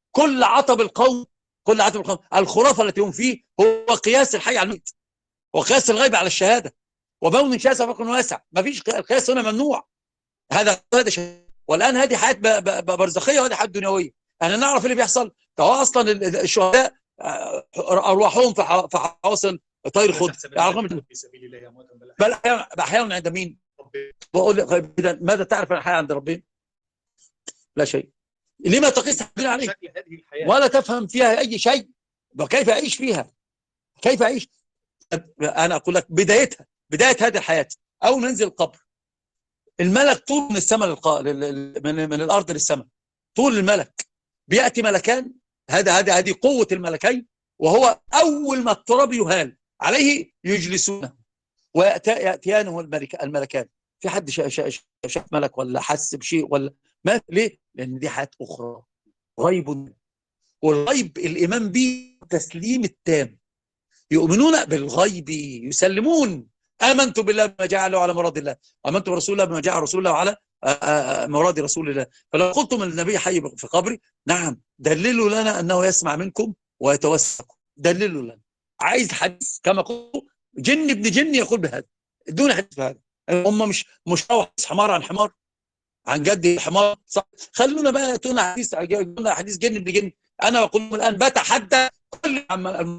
Speaker 1: كل عطب القوم الخرافة التي هم فيه هو قياس الحي على الميت، وقياس الغيب على الشهادة، وبون شاء فرق واسع. ما فيش القياس هنا ممنوع. هذا والآن هذه حياة برزخية وهذه حياة دنيوية. احنا نعرف اللي بيحصل. فهو أصلا الشهداء أرواحهم في حواصل طير خضر
Speaker 2: في سبيل الله يا موت
Speaker 1: بل أحيانا عند مين؟ بقول لك ماذا تعرف عن الحياة عند ربنا؟ لا شيء. لما تقيس الدنيا عليه ولا تفهم فيها أي شيء؟ وكيف أعيش فيها؟ كيف أعيش؟ أنا أقول لك بدايتها، بداية هذه الحياة أول ما ننزل القبر، الملك طول من السماء من الأرض للسماء، طول الملك بيأتي ملكان. هذه قوة الملكين. وهو أول ما التراب يهال عليه يجلسونه ويأتيانه الملكان. في حد شاف ملك ولا حس بشيء ولا ما؟ ليه؟ لأن دي حياة أخرى، غيب. والغيب الإيمان به تسليم التام. يؤمنون بالغيب، يسلمون. آمنت بالله بما جعله على مراد الله، آمنت برسول الله بما جعل رسول الله على مراد رسول الله. فلو قلتم النبي حي في قبري، نعم، دللوا لنا أنه يسمع منكم ويتوسلكم. دللوا لنا. عايز حديث كما قلت جن ابن جن يقول بهذا، دون حديث بهذا. هم مش روح حمار عن حمار، عن جد حمار. صح. خلونا بقى يأتونا حديث جن ابن جن. أنا بقول لهم الآن بتحدى كل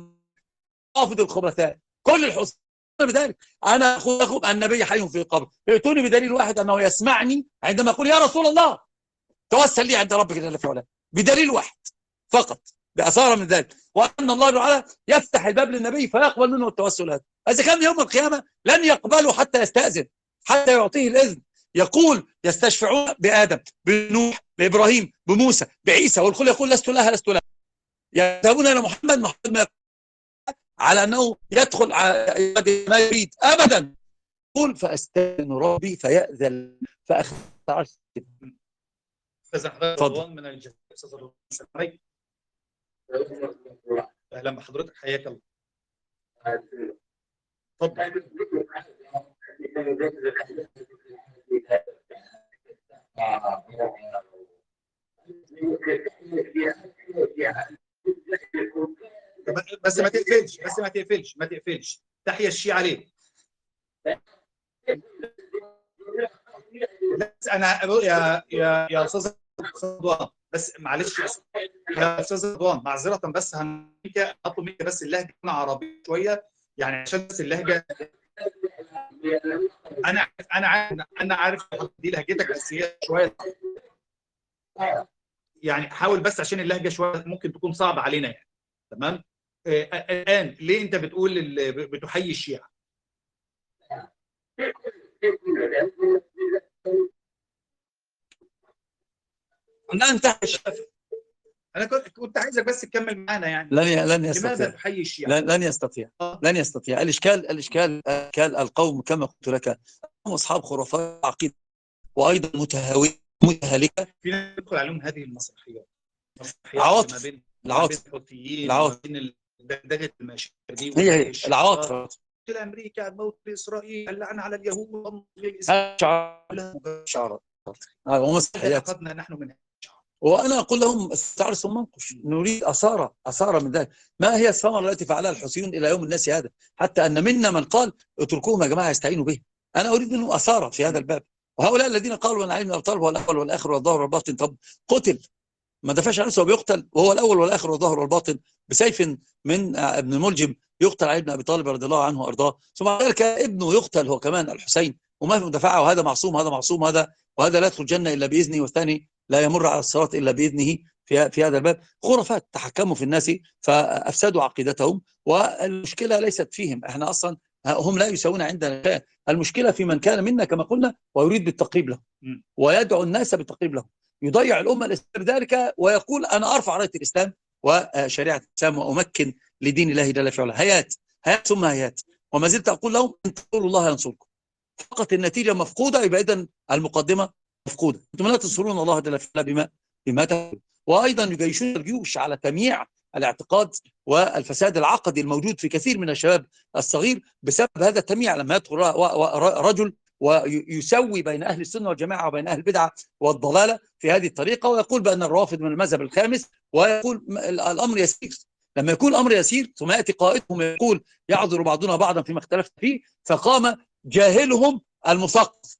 Speaker 1: حافظ الخبثاء، كل الحسن بذلك. أنا أخذ النبي حي في القبر، ائتوني بدليل واحد أنه يسمعني عندما أقول يا رسول الله توسل لي عند ربك جل في علاه، بدليل واحد فقط، بأثار من ذلك، وأن الله تعالى يفتح الباب للنبي فيقبل منه التوسل هذا. إذا كان يوم القيامة لن يقبله حتى يستأذن، حتى يعطيه الإذن. يقول يستشفعون بآدم، بنوح، بإبراهيم، بموسى، بعيسى، والكل يقول لست لها لست لها. يذهبون إلى محمد ما على أنه يدخل ما يريد أبدا. يقول فأستأذن ربي فيأذن فأخذ عرش.
Speaker 2: تفضل. من الجزائر السلام عليكم. اهلا بحضرتك، حياك الله. تفضل. بس ما تقفلش تحيا الشيعة عليه. بس انا يا استاذ رضوان، بس معلش يا استاذ رضوان، معذره، بس هطلب منك بس اللهجه عربيه شويه، يعني عشان بس اللهجه. انا عارف دي لهجتك، بس هي شويه يعني حاول بس عشان اللهجه شويه ممكن تكون صعبه علينا يعني. تمام. الان ليه انت بتقول بتحيي الشيعة؟
Speaker 1: لا انتهى الشيعة.
Speaker 2: انا كنت عايزك بس تكمل معانا يعني.
Speaker 1: لن يستطيع.
Speaker 2: لماذا تحيي الشيعة؟
Speaker 1: لن يستطيع. الاشكال القوم كما قلت لك هم اصحاب خرافات عقيده، وايضا متهالكه.
Speaker 2: في ناس يدخل عليهم هذه المسرحيات
Speaker 1: العواطف
Speaker 2: ما بين
Speaker 1: الحوثيين،
Speaker 2: دغدغه المشاعر دي،
Speaker 1: هي العواطف.
Speaker 2: الامريكا، الموت لاسرائيل، اللعنه على اليهود،
Speaker 1: شعارات ومسرحيات.
Speaker 2: اخذنا نحن من
Speaker 1: وانا اقول لهم استعرس منقش، نريد اثاره من ذلك. ما هي الثمره التي فعلها الحوثيون الى يوم الناس هذا؟ حتى ان منا من قال اتركوهم يا جماعه يستعينوا به. انا اريد منهم اثاره في هذا الباب. وهؤلاء الذين قالوا ان علي بن ابي طالب هو الاول والاخر والظاهر والباطن، طب قتل، ما دافعش عن نفسه وبيقتل وهو الاول والاخر والظاهر والباطن بسيف من ابن الملجم. يقتل علي بن ابي طالب رضي الله عنه وارضاه، ثم ذلك ابنه يقتل هو كمان الحسين، وما في مدافعه، وهذا معصوم وهذا لا يدخل الجنه الا باذنه، والثاني لا يمر على الصراط الا باذنه. في هذا الباب خرافات تحكموا في الناس فافسدوا عقيدتهم. والمشكله ليست فيهم، احنا اصلا هم لا يساوون عندنا. المشكله في من كان منا كما قلنا ويريد بالتقريب له ويدعو الناس بالتقريب له، يضيع الامه الاسلاميه بذلك ويقول انا ارفع رايه الاسلام وشريعه الاسلام وامكن لدين الله جل في علاه. هيات ثم هيات. وما زلت اقول لهم ان تنصروا الله ينصركم، فقط النتيجه مفقوده، يبقى اذا المقدمه مفقوده. انتم لا تنصرون الله جل في علاه بما تفعلون. وايضا يجيشون الجيوش على تمييع الاعتقاد والفساد العقدي الموجود في كثير من الشباب الصغير بسبب هذا التمييع. لما يدخل رجل ويسوي بين أهل السنة والجماعة وبين أهل البدعة والضلالة في هذه الطريقة، ويقول بأن الروافض من المذهب الخامس، ويقول الأمر يسير. لما يكون الأمر يسير ثم يأتي قائدهم يقول يعذر بعضنا بعضا فيما اختلفت فيه، فقام جاهلهم المثقف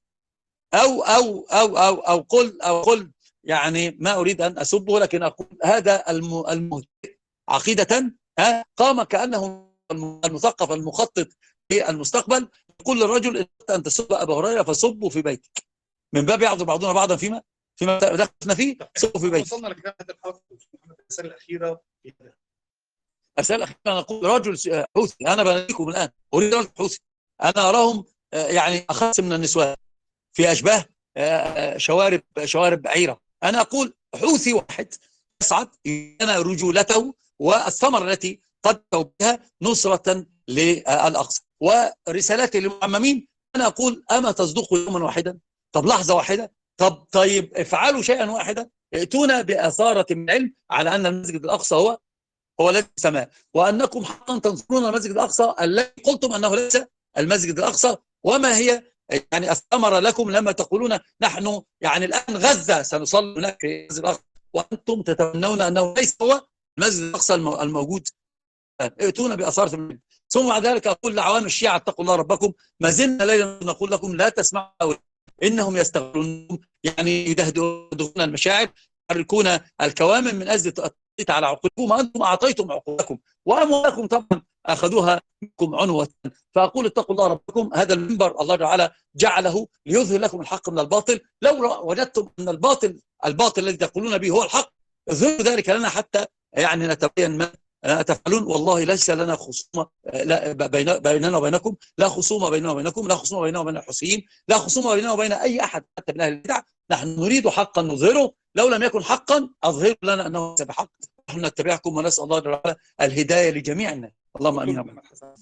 Speaker 1: أو قل يعني ما أريد أن أسبه، لكن أقول هذا المهتدئ عقيدة قام كأنه المثقف المخطط في المستقبل، يقول للرجل أن تسب أبا هريرة فسبوا في بيتك، من باب يعذر بعضنا بعضا فيما دخلنا فيه، سبوا في بيتك.
Speaker 2: وصلنا لكلام هذا الحلقة. الرسالة الأخيرة
Speaker 1: الرسالة الأخيرة أنا أقول رجل حوثي، أنا بناديكم الآن أريد رجل حوثي، أنا أراهم يعني أخس من النسوان في أشباه شوارب بعيرة. أنا أقول حوثي واحد يصعد ينا رجولته والثمرة التي قد بها نصرة للأقصى. ورسالتي للمعممين أنا أقول أما تصدقوا يوما واحدا؟ طب لحظة واحدة، طيب افعلوا شيئا واحدا، ائتونا بأثارة من علم على أن المسجد الأقصى هو الذي في السماء، وأنكم حقا تنصرون المسجد الأقصى الذي قلتم أنه ليس المسجد الأقصى. وما هي يعني الثمرة لكم لما تقولون نحن يعني الآن غزة سنصلي هناك في المسجد الأقصى، وأنتم تتمنون أنه ليس هو المسجد الأقصى الموجود؟ ائتونا بأثارة من علم. ثم بعد ذلك أقول لعوام الشيعة اتقوا الله ربكم، ما زلنا ليلا نقول لكم لا تسمعوا إنهم يستغلون، يعني يدهدون المشاعر، يحركون الكوامن من أجل التسليط على عقولكم، وأنتم أعطيتم عقولكم وأموالكم طبعا أخذوها منكم عنوة. فأقول اتقوا الله ربكم، هذا المنبر الله تعالى جعله ليظهر لكم الحق من الباطل. لو وجدتم أن الباطل الذي تقولون به هو الحق، اظهروا ذلك لنا حتى يعني نتبين ما تفعلون. والله ليس لنا خصومة بيننا وبينكم، لا خصومة بيننا وبينكم، لا خصومة بيننا وبين الحوثيين، لا خصومة بيننا وبين أي أحد حتى من أهل البدع. نحن نريد حقا نظهره، لو لم يكن حقا أظهر لنا أنه ليس بحق. نحن نتبعكم ونسأل الله تعالى الهداية لجميع الناس. اللهم امين.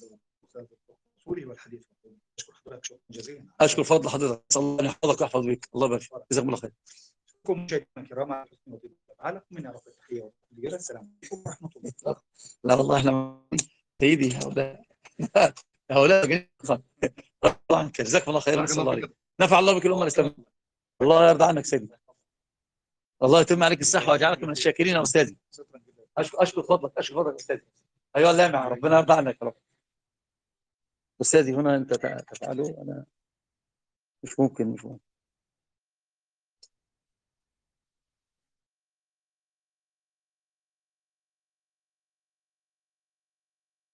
Speaker 1: اشكر فضل حضرتك، صلى الله ان يحفظك ويحفظ بك. الله يبارك فيك، جزاكم الله خير.
Speaker 2: مشاهدينا الكرام على حسن وتعالى من عرف التحيه والتقدير. السلام عليكم ورحمه الله.
Speaker 1: لا والله احنا سيدي هؤلاء الله عنك، جزاكم الله خير. نسال الله عليك، نفع الله بك الامه الاسلاميه. الله يرضى عنك سيدي، الله يتم عليك الصحه ويجعلك من الشاكرين يا استاذي. اشكر فضلك، اشكر فضلك استاذي. ايها اللامع، ربنا يرضى عنك يا رب. استاذي هنا انت تفعله، انا مش ممكن